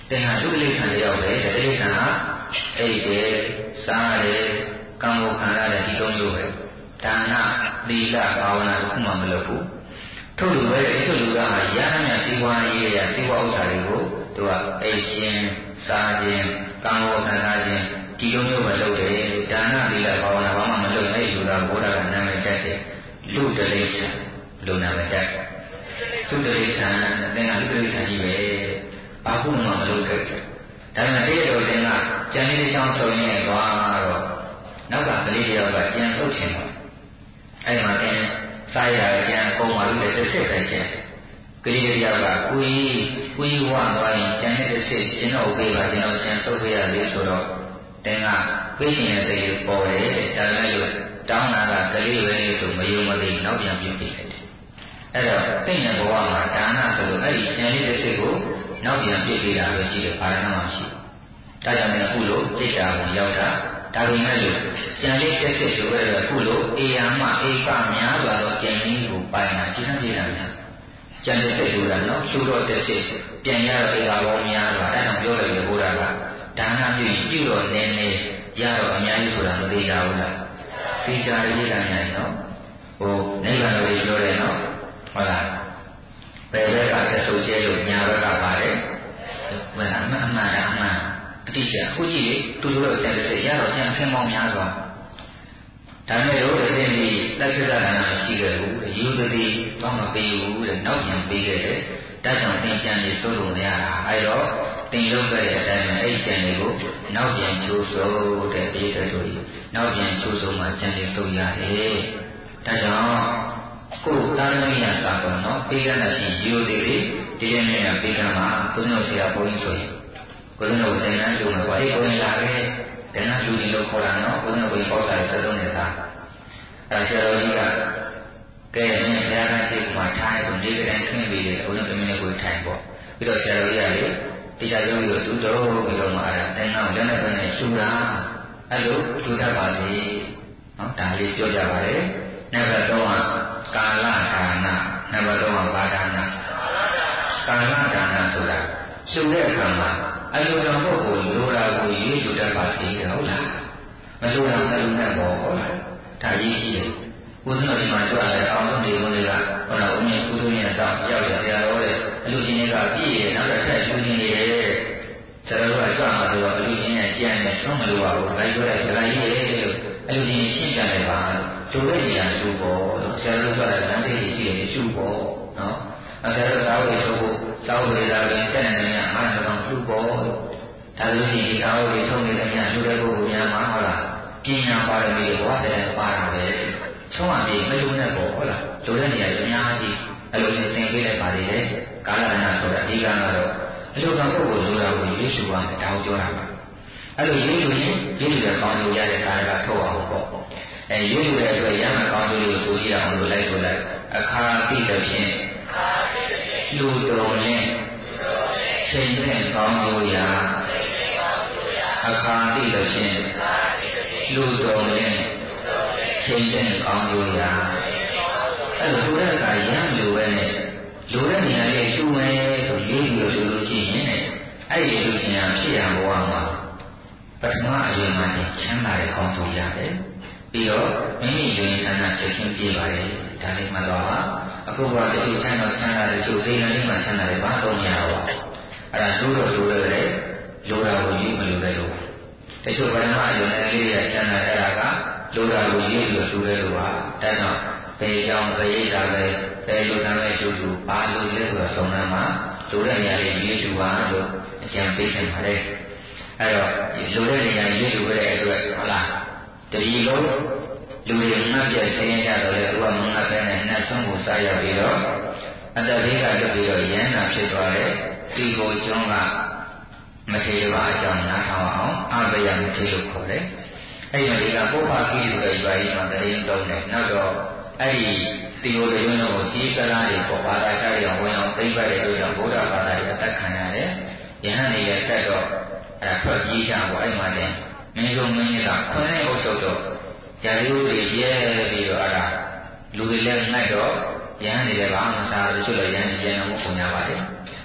တင်ဟာလူလိษံတယောက်ပဲတိလိษံဟာအိတ်တယ်စားတယ်ကံကိုခံရတဲ့ဒီသုံးမျိုးပဲဒါနသီလဘာဝနာတစ်ခုမှမလုပ်ဘူးထို့လူပဲဒီလူကရဟန်းများစီဝါရေးရစီဝါဥစ္စာတွေကိုသူကအိတ်ခြင်းစားခြင်းကံကိုခံရခြင်းဒီလိုမျိုးပဲလုပ်တယ်ဒါနသီလဘာဝနာဘာမှမလုပ်ရင်အဲ့ဒီလူကဘုရားကနာမည်တက်တယ်လူတလိษံလူနာမည်တက်လူတလိษံတဲ့ကလူတလိษံကြီးပဲဘာခုမှမလုပ်ခဲ့ဘူးဒါပေမဲ့ဒီလိုတင်ကကျန်လေးချောင်းဆိုရင်တော့နောက်ကကလေးတယောက်ကကျန်ဆုပ်ချင်တော့အဲ့မှာတင်စားရကျန်ပုံမှန်လို့တစ်စစ်ပဲကျန်ကလေးတယောက်ကကိုကြီးဝါသွားရင်ကျန်တဲ့တစ်စစ်ကျွန်တော်ပေးပါကျွန်တော်ကျန်ဆုပ်ပေးရလေဆိုတော့တင်ကပြေးချင်တဲ့စိတ်ကိုပေါ်တယ်ဒါပေမဲ့လို့တောင်းတာကကလေးပဲဆိုမယုံမသိနောက်ပြန်ပြစ်ပေးတယ်အဲ့တော့သိတဲ့ဘဝမှာဒါနဆိုလို့အဲ့ဒီကျန်လေးတစ်စစ်ကိုနောက်ပြန်ပြစ်ပေးတာပဲရှိတယ်ဘာမှမရှိဒါကြောင့်လည်းအခုလိုပြစ်တာကိုရောက်တာဒါပေမဲ့လို့ကျန်လေးတစ်စစ်ဆိုရတော့အခုလိုအေယာမအေကများစွာသောကျန်လေးကိုပိုင်တာကြီးစံပြေတာများကျန်တစ်စစ်ဆိုတာနော်သူတော့တစ်စစ်ပြန်ရတော့အေကာဘောများစွာအဲ့ဒါပြောတယ်လေဘုရားကဒါနပြုတော့နည်းနည်းရတော့အများကြီးဆိုတာမသိကြဘူးလားသိကြရေးလာများနော်ဟိုနိဗ္ဗာန်ကိုပြောတယ်နော်ဟုတ်လားဘယ်ဘက်ကသက်ဆုံးကျဲလို့ညာဘက်ကပါတယ်ဘယ်အမှန်အတိအကျခုကြည့်လေသူတို့တော့တက်တဲ့ရတော့ကျန်ခင်းပေါင်းများစွာဒါနဲ့တော့ဒီနေ့လက်ပြတာမရှိခဲ့ဘူးယူသတိတော့မပေးဘူးတဲ့နောက်ပြန်ပေးခဲ့တယ်ဒါကြောင့်သင်ကျန်နေစိုးလို့မရတာအဲတော့သင်လုပ်ခဲ့တဲ့အတိုင်းအဲ့ဒီကျန်တွေကိုနောက်ပြန်ချိုးဆိုးတဲ့အေးတဲ့တို့နောက်ပြန်ချိုးဆိုးမှကျန်နေစိုးရတယ်ဒါကြောင့်ကိုယ်သားသမီးရစာပေါ်နော်ပေးရတဲ့ရှိယူသေးတယ်ဒီနေ့နဲ့ပေးကမှာဘုရားဆရာဘုန်းကြီးဆိုရင်ဘုရားကိုသင်္ကန်းလုပ်မှာပါအဲ့ဘုန်းကြီးလာခဲ့သင်္ကန်းလူကြီးလို့ခေါ်တာနော်ဘုရားကိုပေါ့စားတဲ့သုံးနေတာအဲဆရာတော်ကြီးကကဲမင်းဘုရားကရှိမှထားရဆုံးဒီကတိုင်းခင်းပြီးတယ်ဘုရားသမီးလေးကိုထိုင်ပေါ့ပြီးတော့ဆရာတော်ကြီးကလေတရားရုံးကိုသူတော်ပြီးတော့မှအဲ့ဒါသင်္ကန်းလက်နဲ့ပဲနဲ့ရှူတာအဲ့လိုထူတတ်ပါစေနော်ဒါလေးပြောကြပါလေနံပါတ်3ကကာလဒါနနံပါတ်3ကဘာဒါနကာလဒါနဆိုတာရှုတဲ့အခါမှာအလိုတော်ပုဂ္ဂိုလ်လိုတာကိုရွေးယူတတ်ပါစေဟုတ်လားမလိုတာမလိုနဲ့ပေါ့ဟုတ်လားဒါရေးကြည့်တယ်ဘုရားရှင်မှာကြွလာတဲ့အောင်ဆုံးဒီကုန်းတွေကဟောတော့ဦးမြတ်ကုသိုလ်မြတ်ဆောင်ရောက်ရဆရာတော်တဲ့အလူချင်းတွေကပြည့်ရနောက်တစ်ထပ်ကျူးချင်းနေတယ်ဆရာတော်ကကြွမှာဆိုတော့အလူချင်းရဲ့ကြံ့နဲ့ဆုံးမလိုပါဘူးဒါကြွတဲ့ဒကာကြီးရဲ့လို့အလူချင်းရှင်းပြလိုက်ပါတို့ရဲ့ဉာဏ်သူ့ပေါ်လို့ဆရာတော်ကလည်းလမ်းစိတ်ရှိတယ်ရှုပေါ်နော်ဆရာတော်သားတွေတို့စောက်တွေလာရင်တက်နေတယ်အားလုံးသူ့ပေါ်ဒါလို့ရှိရင်ဒီသားတွေထုံးနေတဲ့ဉာဏ်လူတဲ့ပုဂ္ဂိုလ်များမှာဟုတ်လားပညာပါရမီဘဝဆိုင်ပါတာပဲဆုံးအပြေမလို့နဲ့ပေါ့ဟုတ်လားလိုတဲ့နေရာအများကြီးအလိုချင်းသင်ပေးလိုက်ပါလေကာလနာဆိုတာအဓိကကတော့အလိုတော်ပုဂ္ဂိုလ်လိုတာကိုရွေးချယ်ရမယ်ဒါကိုပြောတာပါအဲ့လိုရွေးချယ်ရင်ရွေးချယ်တဲ့ကောင်းကျိုးရတဲ့ကာလကထုတ်အောင်ပေါ့ရွေးချယ်တဲ့အတွက်ရမယ်ကောင်းကျိုးတွေကိုဆိုကြည့်အောင်လို့လိုက်ဆိုလိုက်အခါတိတဲ့ဖြင့်လူတော်နဲ့ချိန်တဲ့ကောင်းကျိုးရာအခါတိတဲ့ဖြင့်လူတော်နဲ့ချိန်တဲ့ကောင်းကျိုးရာအဲ့လိုလိုတဲ့အခါရမ်းလိုပဲနဲ့လိုတဲ့နေရာလေးကျူမယ်ဆိုရွေးပြီးလို့လို့ရှိရင်အဲ့ဒီလူချင်းဟာဖြစ်ရဘဝမှာပထမအရင်မှချမ်းသာတဲ့ကောင်းကျိုးရတယ်ပြီးတော့မိမိယုံဆန္ဒချက်ချင်းပြပါလေဒါလေးမှတော့ပါအခုကတချို့ချမ်းသာတဲ့ကျိုးသေးတယ်မှချမ်းသာတယ်ဘာလို့မရပါဘူးအဲ့ဒါလိုတော့လိုရတယ်လိုတာကိုယူမလို့လည်းလို့တချို့ပထမအရင်လေးရချမ်းသာတဲ့ကလိုတာကိုယူပြီးတော့လိုတယ်လို့ပါဒါကြောင့်ပေကြောင့်ပေတာပဲပေလိုတာပဲတူတူဘာလို့လဲဆိုတော့ဆုံးနှမ်းမှာလိုတဲ့နေရာလေးရွေးတူပါလို့အကြံပေးချင်ပါတယ်အဲ့တော့လိုတဲ့နေရာရွေးတူခဲ့တဲ့အတွက်ဟုတ်လားတတိလုံးလူတွေမှတ်ပြဆင်းရဲကြတော့လေသူကမငတ်ပဲနဲ့နှက်ဆုံးကိုစားရပြီးတော့အတ္တသေးကလွတ်ပြီးတော့ရဟန္တာဖြစ်သွားတယ်ဒီကိုကျွန်းကမထေရဘာအကြောင်းနားထောင်အောင်အဘယမထေရလို့ခေါ်တယ်အဲ့ဒီကပုပ္ပကိဆိုတဲ့ရွာကြီးမှာတရင်တုံးတယ်နောက်တော့အဲ့ဒီတီလိုတွေလုံးကိုကြီးကလားတွေပေါ်ဘာသာချရအောင်ဝင်အောင်သိမ့်ပတ်တဲ့အတွက်ဗုဒ္ဓဘာသာရဲ့အသက်ခံရတယ်ယဟန်တွေရဲ့တက်တော့ထွက်ပြေးကြပေါ့အဲ့မှာတင်မင်းတို့မင်းကြီးကခွန်းနဲ့အုပ်ချုပ်တော့ဇာတိတွေရဲပြီးတော့အဲ့ဒါလူတွေလည်းနိုင်တော့ယဟန်တွေလည်းဘာမှမစားဘူးသူလည်းယဟန်ပြန်တော့မပုံရပါလေ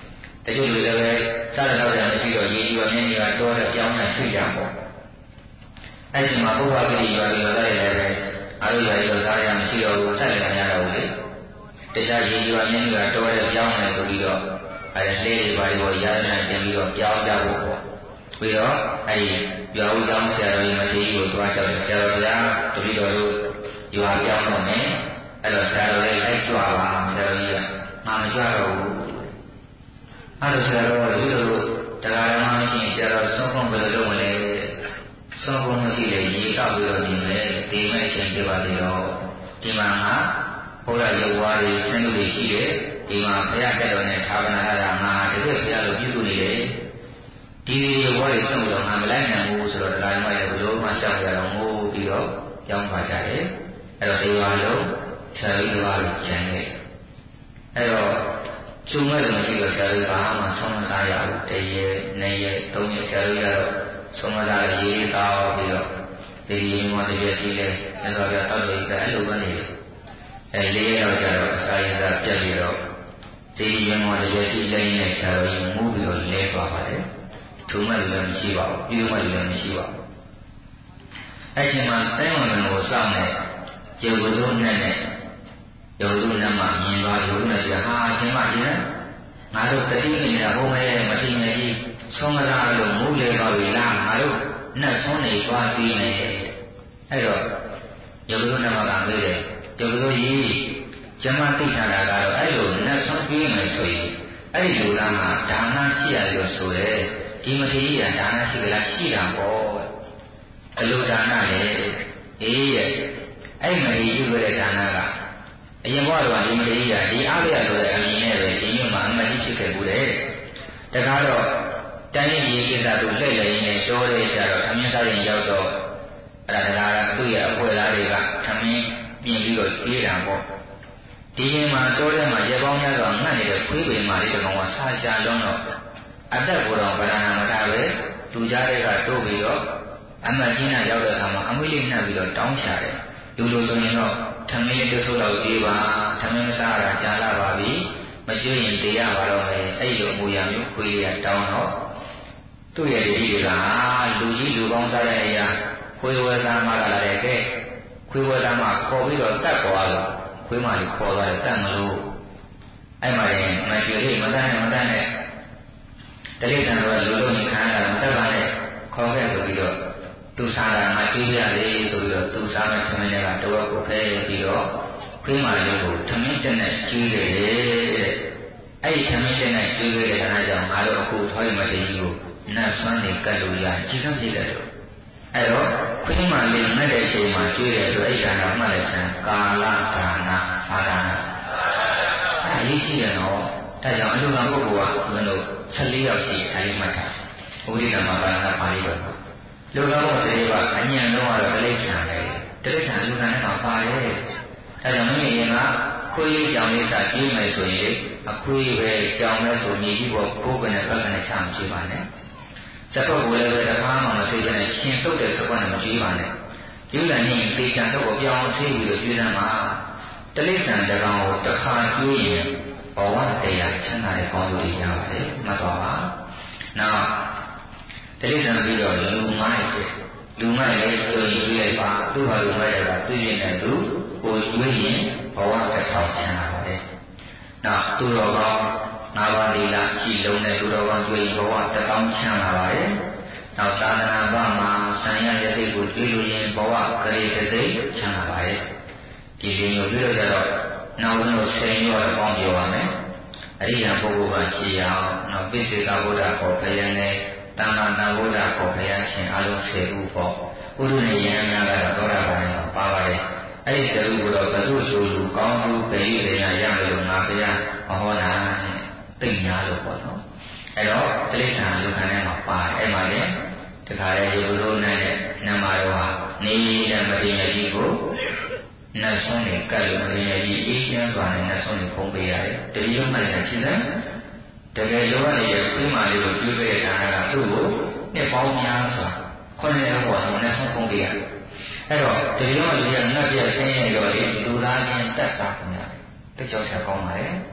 တချို့လူတွေလည်းစားတော့တယ်မရှိတော့ရေကြီးပါမြင်းကြီးကတော့ပြောင်းနေထွေကြပေါ့အဲ့ဒီမှာဘုရားဂိရိရွာတွေလည်းပဲအားလုံးရွာတွေစားရမရှိတော့ဘူးဆက်လည်းမရတော့ဘူးလေတခြားရေကြီးပါမြင်းကြီးကတော့ပြောင်းနေဆိုပြီးတော့အဲ့ဒီလေးတွေပါတော့ရာဇနာတင်ပြီးတော့ပြောင်းကြဖို့ပေါ့ပြီးတော့အဲ့ဒီရွာဦးကျောင်းဆရာတော်ကြီးမထေရကြီးကိုသွားလျှောက်တယ်ဆရာတော်ဗျာတပည့်တော်တို့ရွာပြောင်းတော့မယ်အဲ့တော့ဆရာတော်လေးလိုက်ကြွပါဆရာတော်ကြီးကငါမကြွတော့ဘူးအဲ့တော့ဆရာတော်ကဒီလိုတရားဓမ္မမရှိရင်ဆရာတော်ဆုံးဖုံးဘယ်လိုလုပ်မလဲဆုံးဖုံးမရှိလေရေတောက်ပြီးတော့ဒီမဲ့ဒီမဲ့ရှင်ပြပါစေတော့ဒီမှာငါဘုရားရုပ်ဝါးတွေဆင်းလို့ရှိတယ်ဒီမှာဘုရားတက်တော်နဲ့သာဝနာရတာငါတကယ်ဘုရားလိုပြုစုနေတယ်ဒီရုပ်ဝါးတွေဆုံးတော့ငါမလိုက်နိုင်ဘူးဆိုတော့တရားဓမ္မရဲ့ဘလို့မှရှောက်ကြတော့ငိုးပြီးတော့ကြောင်းပါကြတယ်အဲ့တော့ဒီဝါလုံးဆရာကြီးတော်ကကျန်ခဲ့အဲ့တော့ကျုံမဲ့လို့ရှိတော့ဆရာကြီးဘာမှဆုံးမစားရဘူးတရေနှစ်ရက်သုံးရက်ဆရာကြီးကတော့ဆုံးမစားရေးတောင်းပြီးတော့ဒီမောတည်းရှိလဲမြတ်စွာဘုရားတောက်လို့အဲ့လိုပဲနေတယ်အဲ့လေးရက်တော့ကျတော့အစာရည်သာပြတ်ပြီးတော့ဒီမောတည်းရှိလဲနဲ့ဆရာကြီးမူးပြီးတော့လဲသွားပါတယ်ထုံမဲ့လည်းမရှိပါဘူးပြုမဲ့လည်းမရှိပါဘူးအဲ့ဒီမှာတိုင်းဝန်ကိုစောင့်နေရုပ်စိုးနဲ့ရုပ်စိုးနဲ့မှမြင်သွားရုပ်နဲ့ဆိုဟာအချင်းမကြီးနဲ့ငါတို့တတိနေတာဘုံမဲမတိနေကြီးဆုံးမသားလို့မူးလေပါပြီလားငါတို့နဲ့ဆုံးနေသွားပြီးနေအဲ့တော့ရုပ်စိုးနဲ့မှကမေးတယ်ရုပ်စိုးကြီးကျမသိထားတာကတော့အဲ့လိုနဲ့ဆုံးပြီးမယ်ဆိုရင်အဲ့ဒီလူသားမှာဒါနရှိရလို့ဆိုရဲဒီမထေရကဒါနရှိကြလားရှိတာပေါ့အလိုဒါနလေအေးရဲ့အဲ့မထေရပြုခဲ့တဲ့ဒါနကအရင်ဘဝကဒီမထေရဒီအားရဆိုတဲ့အမည်နဲ့ပဲဒီမြို့မှာအမတိဖြစ်ခဲ့ဘူးတဲ့တခါတော့တိုင်းပြည်ကိစ္စတို့လှည့်လည်ရင်းနဲ့တောတဲ့ကြတော့အမြင့်စားရင်ရောက်တော့အဲ့ဒါကသူ့ရဲ့အဖွဲသားတွေကသမင်းပြင်ပြီးတော့ပြေးတာပေါ့ဒီရင်မှာတောထဲမှာရေပေါင်းများစွာငတ်နေတဲ့ခွေးပင်မာလေးတစ်ကောင်ကဆာရှာလုံးတော့အသက်ကိုယ်တော်ဗရဏမထပဲသူကြားတဲ့ကတိုးပြီးတော့အမကြီးနာရောက်တဲ့အခါမှာအမွေးလေးနှပ်ပြီးတော့တောင်းရှာတယ်လူလိုဆိုရင်တော့ထမင်းလေးတစ်ဆုပ်လောက်ပြေးပါထမင်းမစားရတာကြာလာပါပြီမကျွေးရင်တရားပါတော့မယ်အဲ့လိုအမူအရာမျိုးခွေးလေးကတောင်းတော့သူ့ရဲ့ဒီတွေကလူကြီးလူကောင်းစားတဲ့အရာခွေးဝဲသားမှလာတဲ့ကဲခွေးဝဲသားမှခေါ်ပြီးတော့တတ်သွားတော့ခွေးမလေးခေါ်သွားတယ်တတ်မလို့အဲ့မှာရင်မကျွေးလေးမတတ်နဲ့တလိษံတော့လူလုံးကြီးခံရတာမတတ်ပါနဲ့ခေါ်ခဲ့ဆိုပြီးတော့သူစားတာမကျွေးရလေဆိုပြီးတော့သူစားမဲ့ထမင်းတွေကတော့ကိုဖဲပြီးတော့ခွေးမလေးကိုထမင်းတက်နဲ့ကျွေးတယ်တဲ့အဲ့ဒီထမင်းတက်နဲ့ကျွေးခဲ့တဲ့ခါကျတော့ငါတို့အခုထွားရမတည်ကြီးကိုနတ်ဆွမ်းနေကတ်လို့ရကြီးစမ်းပြည့်တယ်လို့အဲ့တော့ခွေးမလေးနဲ့တဲ့အချိန်မှာကျွေးတယ်ဆိုအဲ့ဒါကမှလည်းဆံကာလဒါနဘာဒါနအဲ့ဒီရှိတယ်နော်ဒါကြောင့်အလူကပုဂ္ဂိုလ်ကဘယ်လို14ယောက်ရှိအဲဒီမှတ်တာဘုရားဓမ္မဘာသာပါဠိတော်လူကဘုရားကအညံတော့ကတော့တိဋ္ဌာန်ပဲတိဋ္ဌာန်လူကနဲ့မှာပါတယ်ဒါကြောင့်မင်းရင်ကခွေးကြောင်လေးစာကြည့်မယ်ဆိုရင်အခွေးပဲကြောင်မဲ့ဆိုမြေကြီးပေါ်ကိုယ်ကနဲ့ဘက်ကနဲ့ချမကြည့်ပါနဲ့စက်တော့ကိုလည်းပဲတခါမှမသိဘဲနဲ့ရှင်သုတ်တဲ့စက်ကွက်နဲ့မကြည့်ပါနဲ့ဒီလိုနဲ့တေချာတော့ကိုပြောင်းဆေးပြီးတော့ကြည့်တယ်မှာတိဋ္ဌာန်တကောင်ကိုတစ်ခါကြည့်ရင်ဘဝတရားချမ်းသာတဲ့ကောင်းကျိုးတွေရပါတယ်မှတ်သွားပါနောက်တိဋ္ဌာန်ပြီးတော့လူမိုက်လည်းကြိုရင်ကြည့်လိုက်ပါသူ့ဟာလူမိုက်ကသူ့ရင်နဲ့သူကိုကြွေးရင်ဘဝတစ်ထောင်ချမ်းသာပါတယ်နောက်သူတော်ကောင်း၅ပါးလီလာရှိလုံးနဲ့သူတော်ကောင်းကြွေးရင်ဘဝတစ်ထောင်ချမ်းသာပါတယ်နောက်သာသနာ့ဘာမှာဆံရတဲ့စိတ်ကိုကြွေးလို့ရင်ဘဝကလေးတစ်စိတ်ချမ်းသာပါတယ်ဒီလိုမျိုးပြီးတော့ကြတော့နောက်ဆုံး10ရောပေါင်းပြောရမယ်အရိယာပုဂ္ဂိုလ်ကရှိအောင်နောက်ပိစိကဗုဒ္ဓခေါ်ဘုရားနဲ့တဏ္ဍာနာဗုဒ္ဓခေါ်ဘုရားရှင်အလုံး10ဦးပေါ့ဥဒုနဲ့ယဟန်များကတော့သောတာပန်မှာပါပါတယ်အဲ့ဒီ10ဦးကိုတော့ဘုသူ့ဆိုလူကောင်းမှုပရိသေနာရမယ်လို့ငါဘုရားမဟောတာသိညာလို့ပေါ့နော်အဲ့တော့တိဋ္ဌာန်လူခံထဲမှာပါတယ်အဲ့မှာလေတခါလေရေဘုရောနဲ့နမတော်ဟာနေတဲ့မတိယကြီးကိုနတ်ဆုံးနေကတ်လို့မင်းကြီးအေးချမ်းစွာနဲ့နတ်ဆုံးနေဖုံးပေးရတယ်တတိယမှတ်တယ်ဖြစ်စမ်းတကယ်လို့နေတဲ့ခွေးမလေးကိုတွေ့ခဲ့တဲ့ဌာနကသူ့ကိုနှစ်ပေါင်းများစွာ9ရက်ပေါ်တော့နတ်ဆုံးဖုံးပေးရတယ်အဲ့တော့တတိယမှလူရငတ်ပြဆင်းရဲရောလေလူသားချင်းတက်စားခင်ဗျာတကြောက်ဆက်ကောင်းပါလေ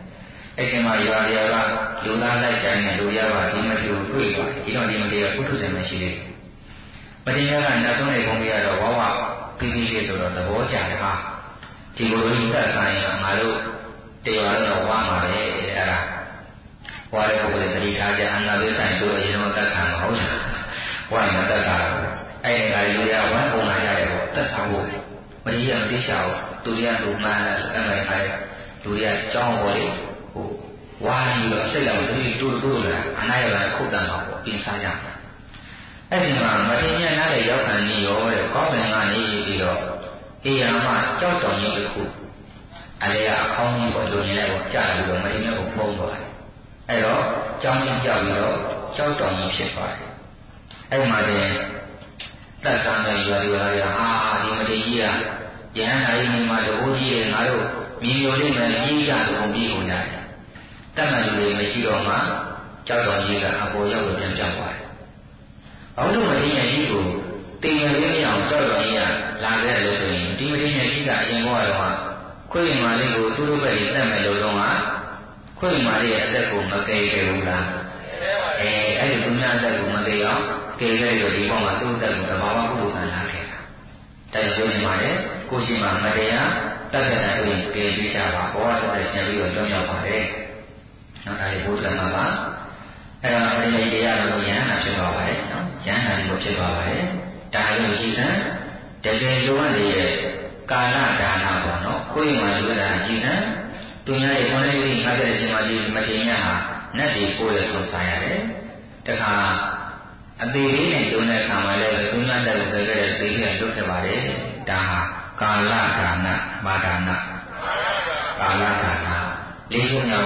အဲ့ဒီမှာရွာတွေကလူသားလိုက်ကြတဲ့လူရပါဒီမထေကိုတွေ့သွားဒီတော့ဒီမထေကပုထုဇဉ်မရှိသေးဘူးမထေရကနောက်ဆုံးနေဘုံကြီးကတော့ဝဝပြီးပြီးလေးဆိုတော့သဘောကျတယ်ဟာဒီလိုကြီးတက်ဆိုင်ရင်ငါတို့တရားတော်ဝါမှာပဲအဲ့ဒါဝါရဲ့ပုဂ္ဂိုလ်သတိထားကြအနာဝိဆိုင်တို့အရင်တော့တက်ခံမဟုတ်လားဝါရင်တက်တာအဲ့ဒီကလူရဝမ်းပုံလာကြတယ်ပေါ့တက်ဆောင်ဖို့မထေရမသိချဘူးသူရသူမှန်အဲ့မဲ့ခါလူရကြောင်းပေါ်လေဟိုဝါရင်တော့စိတ်တော်တူလာအနာရကခုတ်တန်တော့ပြင်စားရအဲ့ဒီမှာမထေရနားလေရောက်ခံနေရောတဲ့ကောင်းကင်ကနေပြီးတော့အေရမကြောက်တော်ကြီးတစ်ခုအလေကအခေါင်းကြီးပေါ်လူနေလိုက်ပေါ်ကြာပြီးတော့မထေရကိုပုံသွားတယ်အဲ့တော့ကြောင်းကြီးကြောက်ပြီးတော့ကြောက်တော်ကြီးဖြစ်သွားတယ်အဲ့မှာတည်းတက်ဆန်းတဲ့ရွာတွေဟာဒီမထေရကြီးကယဟန်နာရီနေမှာတဘိုးကြီးရဲ့ငါတို့မြင်မျိုးလေးနဲ့ကြီးကြတုံပြီးကုန်ကြတယ်တက်မှလူတွေမရှိတော့မှကြောက်တော်ကြီးကအပေါ်ရောက်လို့ပြန်ပြောင်းသွားတယ်ဘာလို့မထေရကြီးကိုတင်ရလေးမရအောင်ကြောက်တော်ကြီးကလာခဲ့တယ်လို့ဆိုရင်ဒီမထေရကြီးကအရင်ကတော့ခွေးမာလေးကိုသူတို့ဘက်ကြီးတက်မယ်လို့တော့ခွေးမာလေးရဲ့အသက်ကိုမကယ်ခဲ့ဘူးလားအဲ့ဒီသူများအသက်ကိုမကယ်အောင်ကယ်ခဲ့လို့ဒီဘောမှာသူ့အသက်ကိုတဘာဝကုသိုလ်ကလာခဲ့တာဒါကြောင့်ဒီမှာလေကိုရှိမှမတရားတက်တဲ့အတွင်းကယ်ပေးကြပါဘောရဆက်ပြန်ပြီးတော့ကြောင်းရောက်ပါတယ်နောက်ဒါလေးဘုရားမှာပါအဲ့ဒါပရိသေတရားလို့ယန္တာဖြစ်သွားပါတယ်နော်ယန္တာလို့ဖြစ်သွားပါတယ်ဒါလို့ကြည်စံတကယ်လိုအပ်နေတဲ့ကာလဒါနပေါ့နော်ခွေးမှလိုတာကြည်စံသူများရဲ့ခွန်လေးကြီးငါပြတဲ့အချိန်မှာဒီမထေရဟာနတ်တွေကိုယ်ရဆုံးစားရတယ်တခါအသေးလေးနဲ့ကျုံတဲ့အခါမှာလည်းသူများတက်လို့ကြတဲ့သေကြီးကလွတ်ခဲ့ပါတယ်ဒါဟာကာလဒါနမာဒါနကာလဒါနလေးခုမြောက်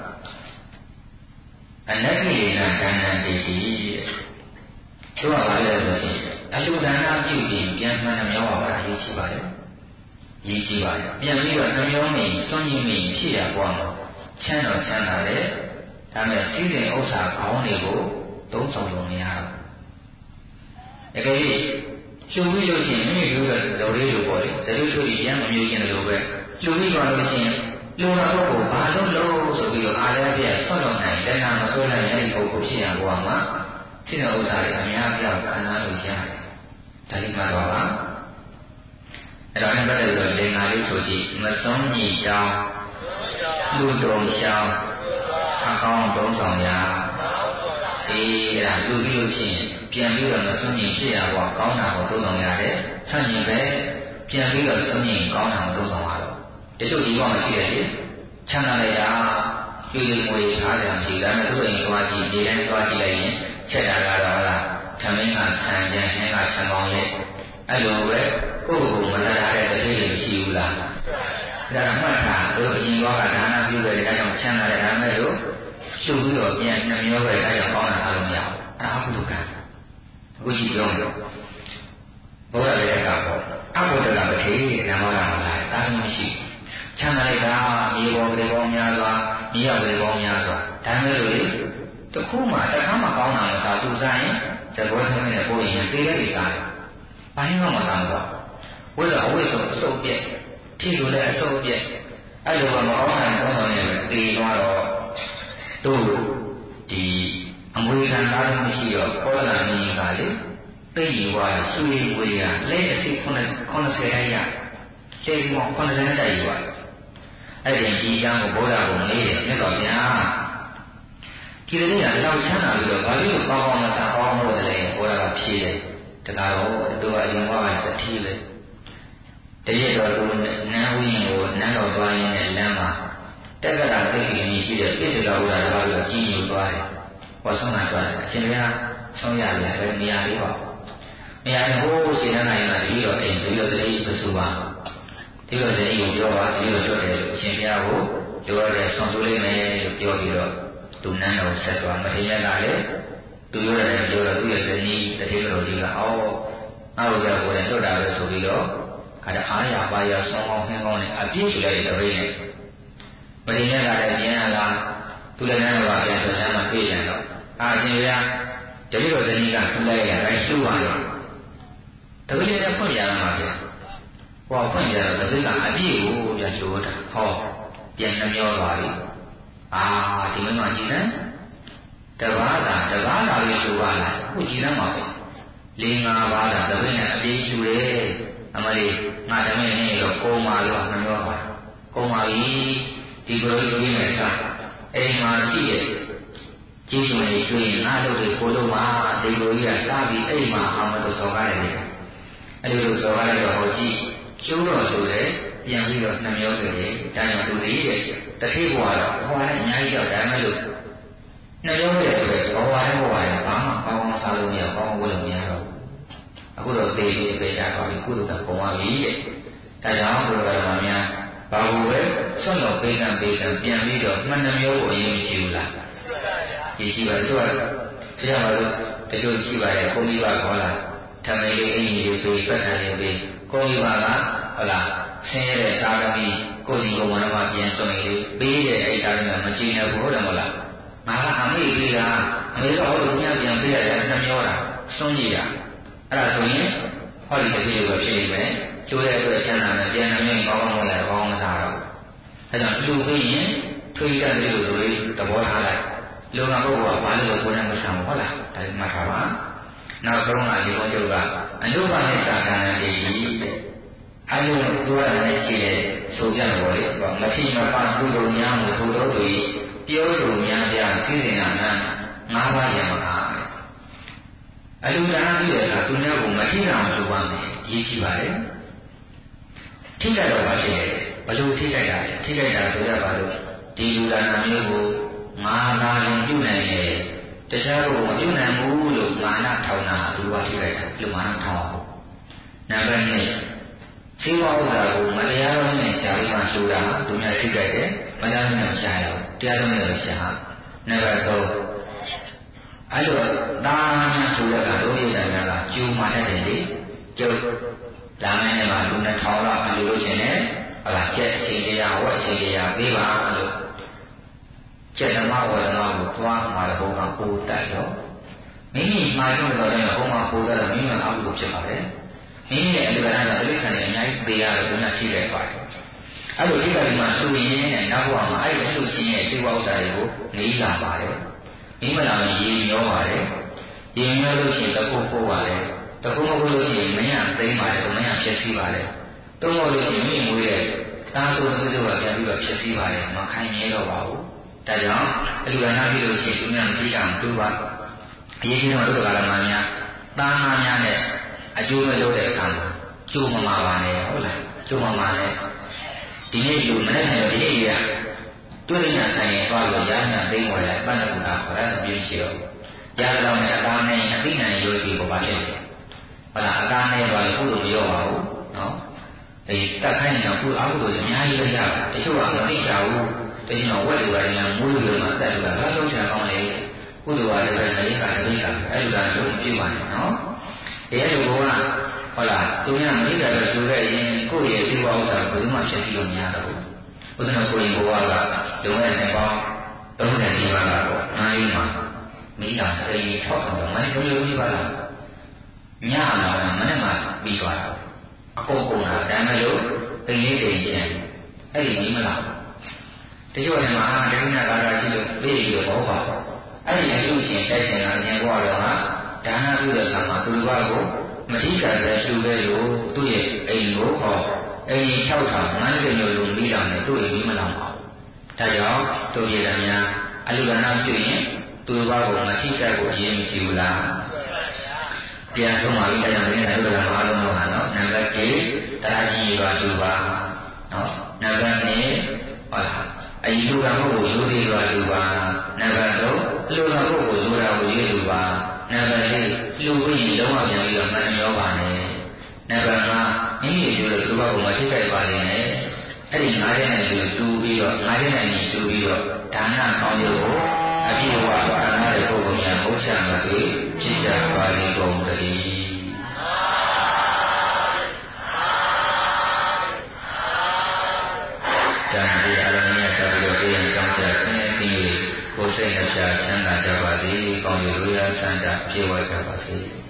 ကအနတ္တိနာဒါနတိတိသူကဘာလဲဆိုရင်အလူဒါနပြုပြီးပြန်မှန်နှမျောပါအရေးရှိပါတယ်ရည်ကြီးပါတယ်ပြန်ပြီးတော့နှမျောနေစွန့်ရည်မိဖြစ်ရပွားမှာချမ်းတော်ချမ်းသာတယ်ဒါမဲ့စီးစိမ်ဥစ္စာခေါင်းတွေကိုသုံးဆောင်လို့မရဘူးတကယ်လို့လှူပြီးလို့ရှိရင်မိမိတို့ကဇော်လေးလိုပေါ့လေဇော်လေးတို့ပြန်မမျိုးချင်းလိုပဲလှူပြီးသွားလို့ရှိရင်လူတော်ပုဂ္ဂိုလ်ဘာလို့ဆိုပြီးတော့အားလည်းပြဆွတ်လို့နိုင်တဏှာမဆွနိုင်တဲ့ပုဂ္ဂိုလ်ဖြစ်ရဘဝမှာစိတ်တော်ဥစ္စာတွေအများပြားခံစားလို့ရတယ်ဒါလေးမှတော့ပါအဲ့တော့ပတ်သက်လို့လင်္ကာလေးဆိုကြည့်မဆုံးညီကြောင်းလူတော်ကြောင်းအကောင်းသုံးဆောင်ရာအဲ့ဒါလူပြီးလို့ရှိရင်ပြန်ပြီးတော့မဆုံးညီဖြစ်ရဘဝကောင်းတာကိုသုံးဆောင်ရတယ်ဆန့်ကျင်ပဲပြန်ပြီးတော့ဆုံးညီကောင်းတာကိုသုံးဆောင်ရတော့တချို့ဒီဘောမှာရှိတယ်လေချမ်းသာလိုက်တာရွှေငွေထားတယ်မရှိဒါပေမဲ့သူ့အိမ်သွားကြည့်ဒီတိုင်းသွားကြည့်လိုက်ရင်ချက်တာကတော့ဟုတ်လားသမင်းကဆန်ကြဟင်းကဆံပေါင်းရဲ့အဲ့လိုပဲကိုယ့်ကိုယ်မလာတဲ့တတိယမရှိဘူးလားဒါကမှတ်တာတို့အရင်ကဒါနပြုခဲ့တဲ့ဒါကြောင့်ချမ်းသာတဲ့ဒါမဲ့လို့ရှုပ်ပြီးတော့ပြန်နှမျောပဲဒါကြောင့်ကောင်းတာအားလုံးမရဘူးအဲ့ဒါအကုသိုလ်ကံအခုကြည့်ပြောမယ်ဘုရားရဲ့ကပေါ့အဘုဒ္ဓကမထေရဓမ္မကမလာတာမရှိချမ်းသာလိုက်တာမြေပေါ်တွေပေါ်များစွာမြေရောက်တွေပေါ်များစွာဒါမဲ့လို့လေတခုမှတစ်ခါမှကောင်းတာမစားသူစားရင်ဇဘောသမီးနဲ့ပို့ရင်သေးတဲ့ကိစ္စတွေဘာရင်မှမစားဘူးဝိဇ္ဇာအဝိဇ္ဇာအစုပ်ပြက်ထိလို့လည်းအစုပ်ပြက်အဲ့လိုမကောင်းတာကောင်းဆောင်နေပဲသေသွားတော့သူဒီအမွေခံသားမရှိတော့ကောလာမင်းကလေသိယူသွားရွှေဝေရလက်အစိ80ရတေဒီမော80တိုက်ယူသွားအဲ့ဒီဒီကျမ်းကိုဘုရားကမေးတယ်မြတ်စွာဘုရားဒီလိုကြီးကတော့ချမ်းသာပြီးတော့ဘာလို့ကောင်းကောင်းမစားအောင်လို့လဲဘုရားကဖြေတယ်တခါတော့သူကအရင်ကတတိပဲတရစ်တော်သူနန်းဝင်းကိုနန်းတော်သွားရင်းနဲ့လမ်းမှာတက္ကရာသိက္ခာကြီးရှိတဲ့ပြည့်စုံတော်ဘုရားကလည်းကြီးညိုသွားတယ်ဟောဆုံးတာသွားတယ်အရှင်ဘုရားဆုံးရတယ်ပဲမရသေးပါဘူးမရရင်ဟိုးရှင်နိုင်ကပြီးတော့အိမ်ပြီးတော့တတိပစုပါဒီလိုတတိကိုပြောပါဒီလိုပြောတယ်လို့အရှင်ဘုရားကိုပြောရတဲ့ဆုံးဆိုလေးမယ်လို့ပြောပြီးတော့သူနန်းတော်ဆက်သွားမထေရကလည်းသူပြောတယ်ပြောတော့သူ့ရဲ့ဇနီးတတိတော်ကြီးကအော်ငါ့ကိုကြောက်ကိုလည်းလွတ်တာပဲဆိုပြီးတော့အဲ့ဒါအားရပါရဆောင်းကောင်းခင်းကောင်းနဲ့အပြည့်ပြလိုက်တဲ့တပိတ်နဲ့မထေရကလည်းပြန်လာသူလည်းနန်းတော်ကပြန်ဆိုလမ်းမှာပြေးပြန်တော့အရှင်ဘုရားတတိတော်ဇနီးကထူလိုက်ရတိုင်းလှူပါတော့တပိတ်နဲ့ဖွင့်ပြလာမှာဗျဟောဖွင့်ပြတော့တပိတ်ကအပြည့်ကိုပြန်ချိုးတာဟောပြန်နှမျောသွားပြီဒီမှာကြည်စမ်းတဘာသာလေးလူပါလားခုကြည်စမ်းပါပဲ၄၅ပါးသာတပည့်နဲ့အပြေးယူတယ်အမလေးငါတမင်းနဲ့တော့ကုံပါလို့နှမျောပါကုံပါပြီဒီကိုယ်ကြီးနဲ့စားအိမ်မှာရှိရဲ့ကျေးဇူးတွေတွေ့ရင်ငါတို့တွေကိုယ်တို့မှာဒီကိုကြီးကစားပြီးအိမ်မှာအောင်မလို့စော်ကားရတယ်အဲ့လိုစော်ကားလိုက်တော့ဟောကြည့်ကျိုးတော်ဆိုတယ်ပြန်ပြီးတော့နှမျောတယ်ဒါကြောင့်သူကြီးတဲ့တတိဘဝတော့ဟောလည်းအများကြီးတော့ဒါမှမဟုတ်နှမျောတယ်ဆိုတော့ဘဝနဲ့ဘာမှကောင်းကောင်းစားလို့မရကောင်းကောင်းဝတ်လို့မရတော့အခုတော့သေပြီးပြေချသွားပြီကုသိုလ်ကပုံပါပြီတဲ့ဒါကြောင့်ဘုရားတော်များဘာလို့ပဲဆွတ်တော်ပေးကံပြန်ပြီးတော့မှန်နှမျိုးကိုအရင်မရှိဘူးလားဒီရှိပါဆိုတော့တရားမှာလို့တချို့ရှိပါရဲ့ကိုကြီးပါခေါ်လာထမင်းလေးအင်ကြီးလေးဆိုပတ်တယ်လေးပြီးကိုကြီးပါကဟုတ်လားဆင်းရဲတဲ့သာသမီကိုကြီးကဝန်တော်ပြန်ဆုံးရင်လေးပေးတဲ့အဲ့ဒါလည်းမကြည့်နိုင်ဘူးဟုတ်တယ်မဟုတ်လားငါကအမေပေးတာအမေတော့ဟောလို့ညပြန်ပေးရတယ်နှမျောတာစွန့်ကြည့်တာအဲ့ဒါဆိုရင်ဟောဒီတစ်မျိုးပဲဖြစ်နေမယ်ကျိုးတဲ့အတွက်ချမ်းသာတယ်ပြန်နှမျောရင်ကောင်းကောင်းရကောင်းမစားတော့အဲ့ကြောင့်လူပေးရင်ထွေးရတယ်လို့ဆိုပြီးသဘောထားလိုက်လူကပုဂ္ဂိုလ်ကဘာလို့ကိုယ်နဲ့မဆံဘူးဟုတ်လားဒါမှတ်ထားပါနောက်ဆုံးကဒီဘုန်းချုပ်ကအနုပါဒိသကာဏတိအဲ့လိုပြောရတယ်ရှိတယ်ဆိုကြတော့လေမထိမပကုသိုလ်များမှုထို့သောသူပြောလို့များပြစီစဉ်ရမှ၅ပါးရမှာအလူဒါနပြုရတာသူများကိုမထိတာမလုပ်ပါနဲ့ရေးကြည့်ပါလေထိကြတော့ပါဖြစ်တယ်ဘလို့ထိကြတာလဲထိကြတာဆိုရပါလို့ဒီလူဒါနမျိုးကိုငါသာရင်ပြုနိုင်တယ်တခြားကိုမပြုနိုင်ဘူးလို့မာနထောင်တာသူကထိလိုက်တာလူမာနထောင်အောင်နံပါတ်2စေဝဥစ္စာကိုမတရားလုံးနဲ့ရှာပြီးမှလှူတာသူများထိလိုက်တယ်မတရားလုံးနဲ့ရှာရအောင်တရားလုံးနဲ့ရှာနံပါတ်3အဲ့လိုဒါမှဆိုရတာတို့ရတဲ့များကကျူမာတတ်တယ်လေကျုပ်လာမင်းနဲ့မှလူနဲ့ထောင်လောက်အလိုလို့ရှင်နဲ့ဟုတ်လားကျက်အချိန်တရားဝတ်အချိန်တရားပေးပါလို့ကျက်ဓမ္မဝေဒနာကိုသွားမှာတဲ့ဘုံကပို့တိုက်တော့မိမိမှားလို့တော့လည်းဘုံကပို့တော့မိမိအမှုကိုဖြစ်ပါပဲမိမိရဲ့အလိုကလည်းတိရစ္ဆာန်တွေအများကြီးပေးရတော့ဘုရားရှိတယ်ပါတယ်အဲ့လိုဒီကနေ့မှသူ့ရင်းနဲ့နောက်ဘဝမှာအဲ့ဒီအလိုရှင်ရဲ့စေဝဥစ္စာတွေကိုနေလာပါတယ်မိမလာရင်ရေမျောပါတယ်ရေမျောလို့ရှိရင်တခုပို့ပါတယ်တခုမဟုတ်လို့ရှိရင်မရသိမ်းပါတယ်မရဖြစ်စီပါတယ်တုံးလို့ရှိရင်မိမွေးတဲ့သားဆိုသူတို့ကပြန်ပြီးတော့ဖြစ်စီပါတယ်မခိုင်မြဲတော့ပါဘူးဒါကြောင့်အလူရဏပြုလို့ရှိရင်သူများမကြည့်အောင်တို့ပါအရေးကြီးတော့တို့ကလည်းမှများသားမများနဲ့အကျိုးမလုပ်တဲ့အခါမှာကျိုးမမှာပါနဲ့ဟုတ်လားကျိုးမမှာနဲ့ဒီနေ့လူမနေ့ကဒီနေ့ရတွေ့ရဆိုင်ရင်သွားလို့ရဟနာသိမ်းပေါ်လိုက်ပတ်သက်တာခေါ်တာပြည့်ရှိတော့ရတော့နဲ့အသားနဲ့အသိဉာဏ်ရိုးပြီးပေါ်ပါဖြစ်တယ်ဟုတ်လားအသားနဲ့သွားလို့ကုသိုလ်မရောပါဘူးနော်ဒီတက်ခိုင်းရင်တော့ကုအကုသိုလ်အများကြီးရတာတချို့ကမသိကြဘူးတချို့ကဝက်တွေပါရင်မိုးတွေမှာတက်လို့လာလို့ဆံကောင်းလေကုသိုလ်ကလည်းပဲနေကတပိကအဲ့လိုလားလို့ပြပါနဲ့နော်အဲ့လိုကဟုတ်လားသူများမသိကြတော့သူရဲ့ရင်ကိုယ့်ရဲ့ဒီဘဝဥစ္စာကိုဘယ်သူမှဖြည့်ဆည်းလို့မရတော့ဘူးဥဒ္ဒနာကိုရင်ဘဝကလုံတဲ့နေပေါင်း30ဒီပါကတော့အားရမှာမိသားစုအိမ်ထောက်တော့မနေ့ကလေးပြပါလားညလာတော့မနေ့မှပြီးသွားတာအကုန်ကုန်တာဒါမှလို့အိမ်လေးတွေကျန်အဲ့ဒီမလားတချို့ကမှဒိဋ္ဌိနာကာရရှိလို့ပြေးပြီးတော့ဘောပါအဲ့ဒီအလူရှင်တိုက်ရှင်တာအရင်ဘဝတော့ဒါနပြုတဲ့အခါမှာသူတို့ကိုမတိကျတဲ့လူပဲလို့သူ့ရဲ့အိမ်ကိုခေါ်အိမ်6000 90မျိုးလုံးပြီးတာနဲ့သူ့အိမ်ပြီးမလောက်ပါဘူးဒါကြောင့်တို့ပြည်သားများအလူကနာပြုရင်သူတို့ကိုမတိကျကိုအရင်မရှိဘူးလားပြန်ဆုံးပါပြီတရားနဲ့တို့ကအားလုံးတော့ဟာနော်နံပါတ်1တရားကြီးပါ2ပါနော်နံပါတ်2ဟုတ်လားအယုကမှုကိုရိုးသေးပါ2ပါနံပါတ်3အလူကမှုကိုရိုးတာကိုရေး2ပါနံပါတ်4လူပြီးလုံးဝပြန်ပြီးတော့မနှမျောပါနဲ့နံပါတ်5မိမိတို့ရဲ့သူ့ဘကိုမထိခိုက်ပါနဲ့အဲ့ဒီ9ရက်နဲ့တူပြီးတော့9ရက်နဲ့တူပြီးတော့ဒါနကောင်းကျိုးကိုအပြည့်အဝပါဏာတဲ့ပုဂ္ဂိုလ်များဘုရားမှာတွေ့ဖြစ်ကြပါလိမ့်ကုန်တည်းဒါနဒီအလုံးနဲ့ဆက်ပြီးတော့ပြည့်စုံကြဆင်းရဲပြီးကိုယ်စိတ်နှပြချမ်းသာကြပါစေကောင်းကျိုးလိုရာဆန္ဒပြေဝကြပါစေ